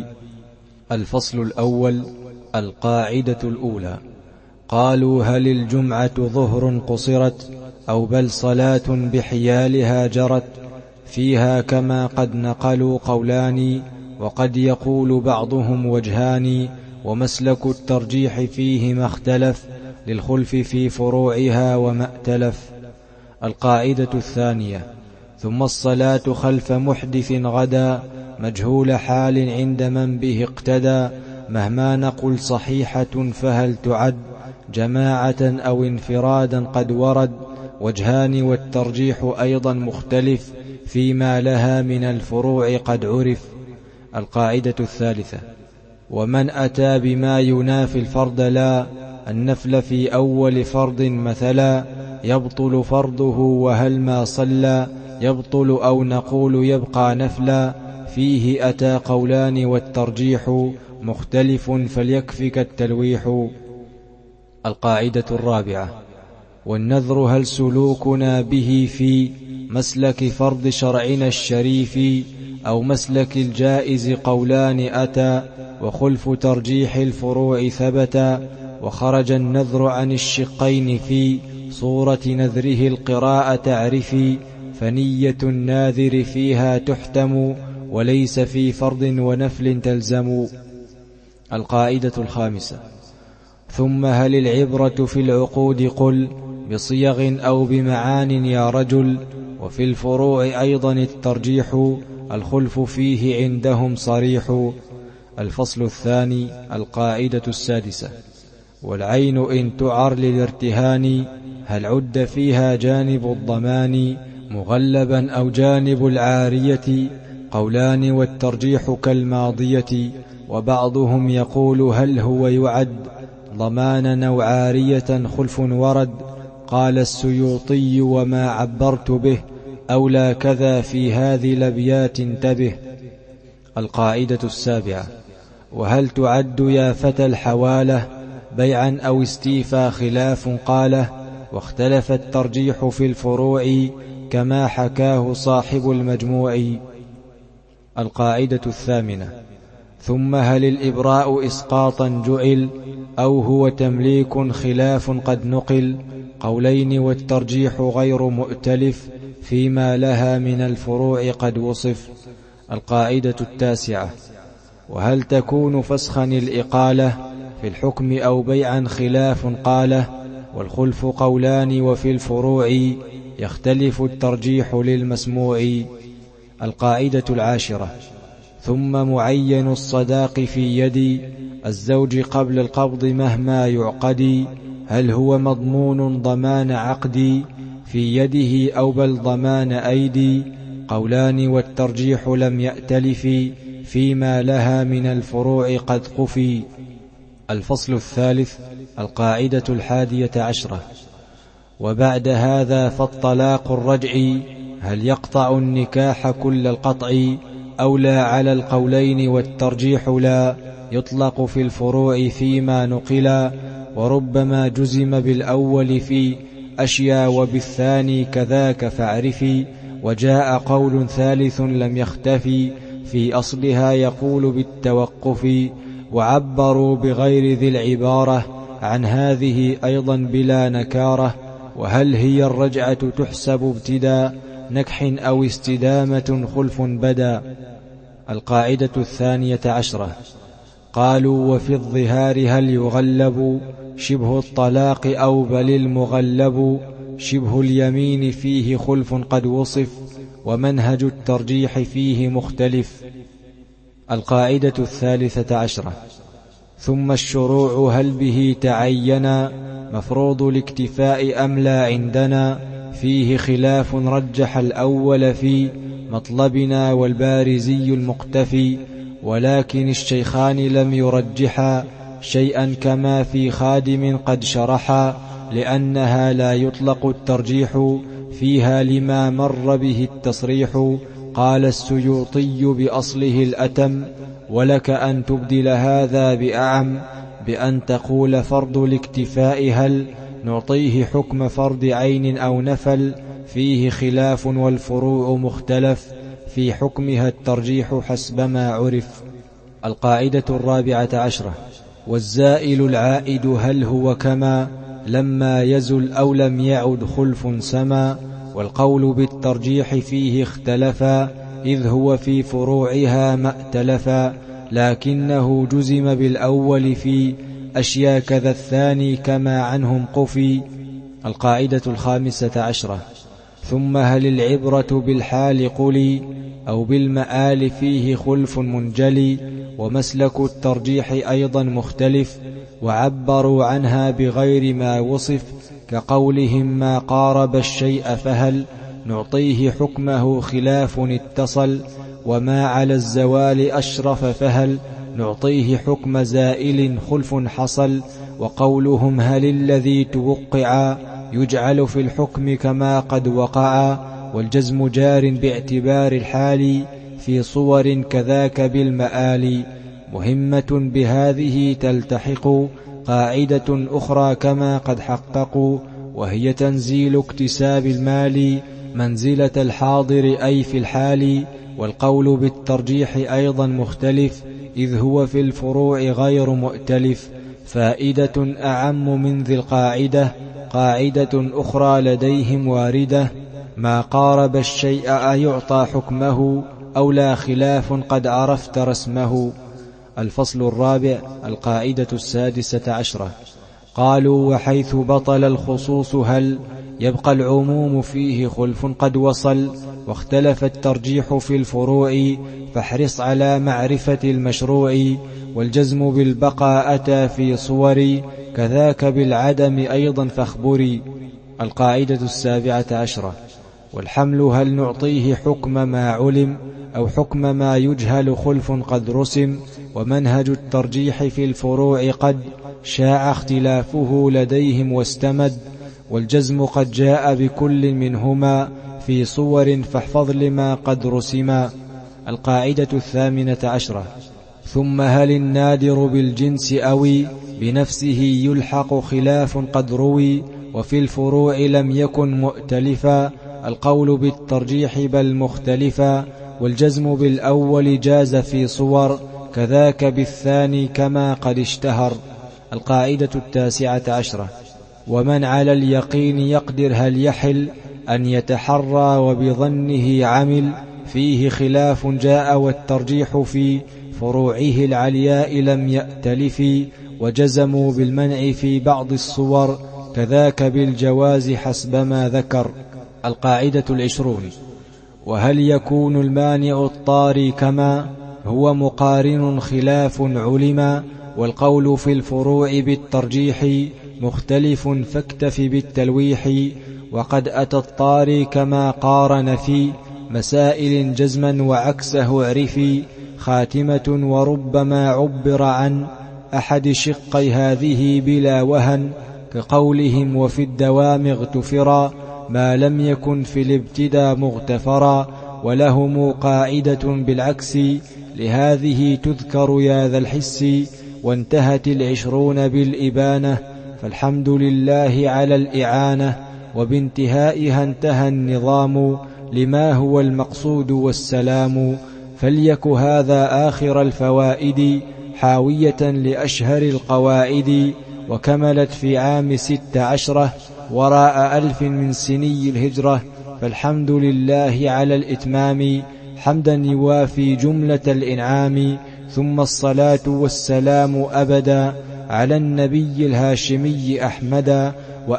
الفصل الأول: القاعدة الأولى. قالوا هل الجمعة ظهر قصرت أو بل صلاة بحيالها جرت؟ فيها كما قد نقلوا قولان، وقد يقول بعضهم وجهان، ومسلك الترجيح فيه ما اختلف، للخلف في فروعها وما ائتلف. القاعدة الثانية: ثم الصلاة خلف محدث غدا، مجهول حال عند من به اقتدى، مهما نقل صحيحة فهل تعد جماعة أو انفرادا قد ورد، وجهان والترجيح أيضا مختلف، فيما لها من الفروع قد عرف. القاعدة الثالثة: ومن أتى بما ينافي الفرد لا، النفل في أول فرض مثلا، يبطل فرضه وهل ما صلى، يبطل أو نقول يبقى نفلا، فيه أتى قولان والترجيح مختلف فليكفك التلويح. القاعدة الرابعة: والنذر هل سلوكنا به في مسلك فرض شرعنا الشريف، أو مسلك الجائز قولان أتى، وخلف ترجيح الفروع ثبتا، وخرج النذر عن الشقين في صورة نذره القراءة تعرفي، فنية الناذر فيها تحتم، وليس في فرض ونفل تلزم. القاعدة الخامسة: ثم هل العبرة في العقود قل بصيغ أو بمعان يا رجل، وفي الفروع أيضا الترجيح، الخلف فيه عندهم صريح. الفصل الثاني: القاعدة السادسة: والعين إن تعر للارتهان، هل عد فيها جانب الضمان مغلبا أو جانب العارية، قولان والترجيح كالماضية. وبعضهم يقول هل هو يعد ضمانا أو عارية خلف ورد. قال السيوطي وما عبرت به أولى كذا في هذه الأبيات انتبه. القاعدة السابعة: وهل تعد يا فتى الحوالة بيعا أو استيفا خلاف قاله، واختلف الترجيح في الفروع كما حكاه صاحب المجموع. القاعدة الثامنة: ثم هل الإبراء إسقاطا جعل أو هو تمليك خلاف قد نقل. قولين والترجيح غير مؤتلف فيما لها من الفروع قد وصف. القاعدة التاسعة: وهل تكون فسخا الإقالة في الحكم أو بيعا خلاف قاله، والخلف قولان وفي الفروع يختلف الترجيح للمسموع. القاعدة العاشرة: ثم معين الصداق في يد الزوج قبل القبض مهما يعقد، هل هو مضمون ضمان عقد في يده أو بل ضمان أيدي. قولان والترجيح لم يأتلف فيما لها من الفروع قد قفي. الفصل الثالث: القاعدة الحادية عشرة: وبعد هذا فالطلاق الرجعي هل يقطع النكاح كل القطع أو لا، على القولين والترجيح لا يطلق في الفروع فيما نقلا، وربما جزم بالأول في أشياء وبالثاني كذاك فاعرفي. وجاء قول ثالث لم يختفي في أصلها يقول بالتوقف، وعبروا بغير ذي العبارة عن هذه أيضا بلا نكارة. وهل هي الرجعة تحسب ابتداء نكح أو استدامة خلف بدا. القاعدة الثانية عشرة: قالوا وفي الظهار هل يغلب شبه الطلاق أو بل المغلب، شبه اليمين فيه خلف قد وصف، ومنهج الترجيح فيه مختلف. القاعدة الثالثة عشرة: ثم الشروع هل به تعينا مفروض الاكتفاء أم لا عندنا، فيه خلاف رجح الأول في مطلبنا والبارزي المقتفي، ولكن الشيخان لم يرجحا شيئا كما في خادم قد شرحا، لأنها لا يطلق الترجيح فيها لما مر به التصريح. قال السيوطي بأصله الأتم: ولك أن تبدل هذا بأعم، بأن تقول فرض الاكتفاء هل نعطيه حكم فرض عين أو نفل، فيه خلاف والفروع مختلف في حكمها الترجيح حسب ما عرف. القاعدة الرابعة عشرة: والزائل العائد هل هو كما لما يزل أو لم يعد خلف سما، والقول بالترجيح فيه اختلفا إذ هو في فروعها ما ائتلفا، لكنه جزم بالأول في أشياء كذا الثاني كما عنهم قفي. القاعدة الخامسة عشرة: ثم هل العبرة بالحال قلي أو بالمآل فيه خلف منجلي، ومسلك الترجيح أيضا مختلف، وعبروا عنها بغير ما وصف، كقولهم ما قارب الشيء فهل نعطيه حكمه خلاف اتصل، وما على الزوال أشرف فهل نعطيه حكم زائل خلف حصل. وقولهم هل الذي توقع يجعل في الحكم كما قد وقع، والجزم جار باعتبار الحال في صور كذاك بالمآل. مهمة بهذه تلتحق قاعدة أخرى كما قد حققوا، وهي تنزيل اكتساب المال منزلة الحاضر أي في الحال. والقول بالترجيح أيضا مختلف إذ هو في الفروع غير مؤتلف. فائدة أعم من ذي القاعدة قاعدة أخرى لديهم واردة: ما قارب الشيء أيعطى حكمه أو لا خلاف قد عرفت رسمه. الفصل الرابع: القاعدة السادسة عشرة: قالوا وحيث بطل الخصوص هل يبقى العموم فيه خلف قد وصل، واختلف الترجيح في الفروع فاحرص على معرفة المشروع، والجزم بالبقاء أتى في صور كذاك بالعدم أيضا فاخبري. القاعدة السابعة عشرة: والحمل هل نعطيه حكم ما علم أو حكم ما يجهل خلف قد رسم. ومنهج الترجيح في الفروع قد شاع اختلافه لديهم واستمد، والجزم قد جاء بكل منهما في صور فاحفظ لما قد رسما. القاعدة الثامنة عشرة. ثم هل النادر بالجنس أوي بنفسه يلحق خلاف قد روي، وفي الفروع لم يكن مؤتلفا القول بالترجيح بل مختلفا، والجزم بالأول جاز في صور كذاك بالثاني كما قد اشتهر. القاعدة التاسعة عشرة. ومن على اليقين يقدر هل يحل أن يتحرى وبظنه عمل، فيه خلاف جاء والترجيح في فروعه العلياء لم يأتلف، وجزموا بالمنع في بعض الصور كذاك بالجواز حسب ما ذكر. القاعدة العشرون. وهل يكون المانع الطاري كما هو مقارن خلاف علما، والقول في الفروع بالترجيح مختلف فاكتف بالتلويح، وقد أتى الطاري كما قارن في مسائل جزما وعكسه اعرفي، خاتمة وربما عبر عن أحد شقي هذه بلا وهن، كقولهم وفي الدوام اغتفرا ما لم يكن في الابتداء مغتفرا، ولهم قاعدة بالعكس لهذه تذكر يا ذا الحس، وانتهت العشرون بالإبانة فالحمد لله على الإعانة، وبانتهائها انتهى النظام لما هو المقصود والسلام. فليك هذا آخر الفوائد حاوية لأشهر القواعد، وكملت في عام ست عشرة وراء ألف من سني الهجرة، فالحمد لله على الإتمام حمدا يوافي جملة الإنعام. ثم الصلاة والسلام أبدا على النبي الهاشمي أحمدا،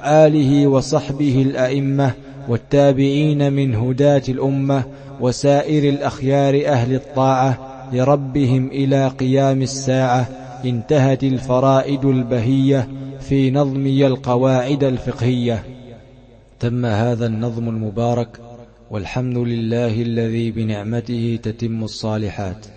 وآله وصحبه الأئمة والتابعين من هداة الأمة، وسائر الأخيار أهل الطاعة لربهم إلى قيام الساعة. انتهت الفرائد البهية في نظمي القواعد الفقهية. تم هذا النظم المبارك، والحمد لله الذي بنعمته تتم الصالحات.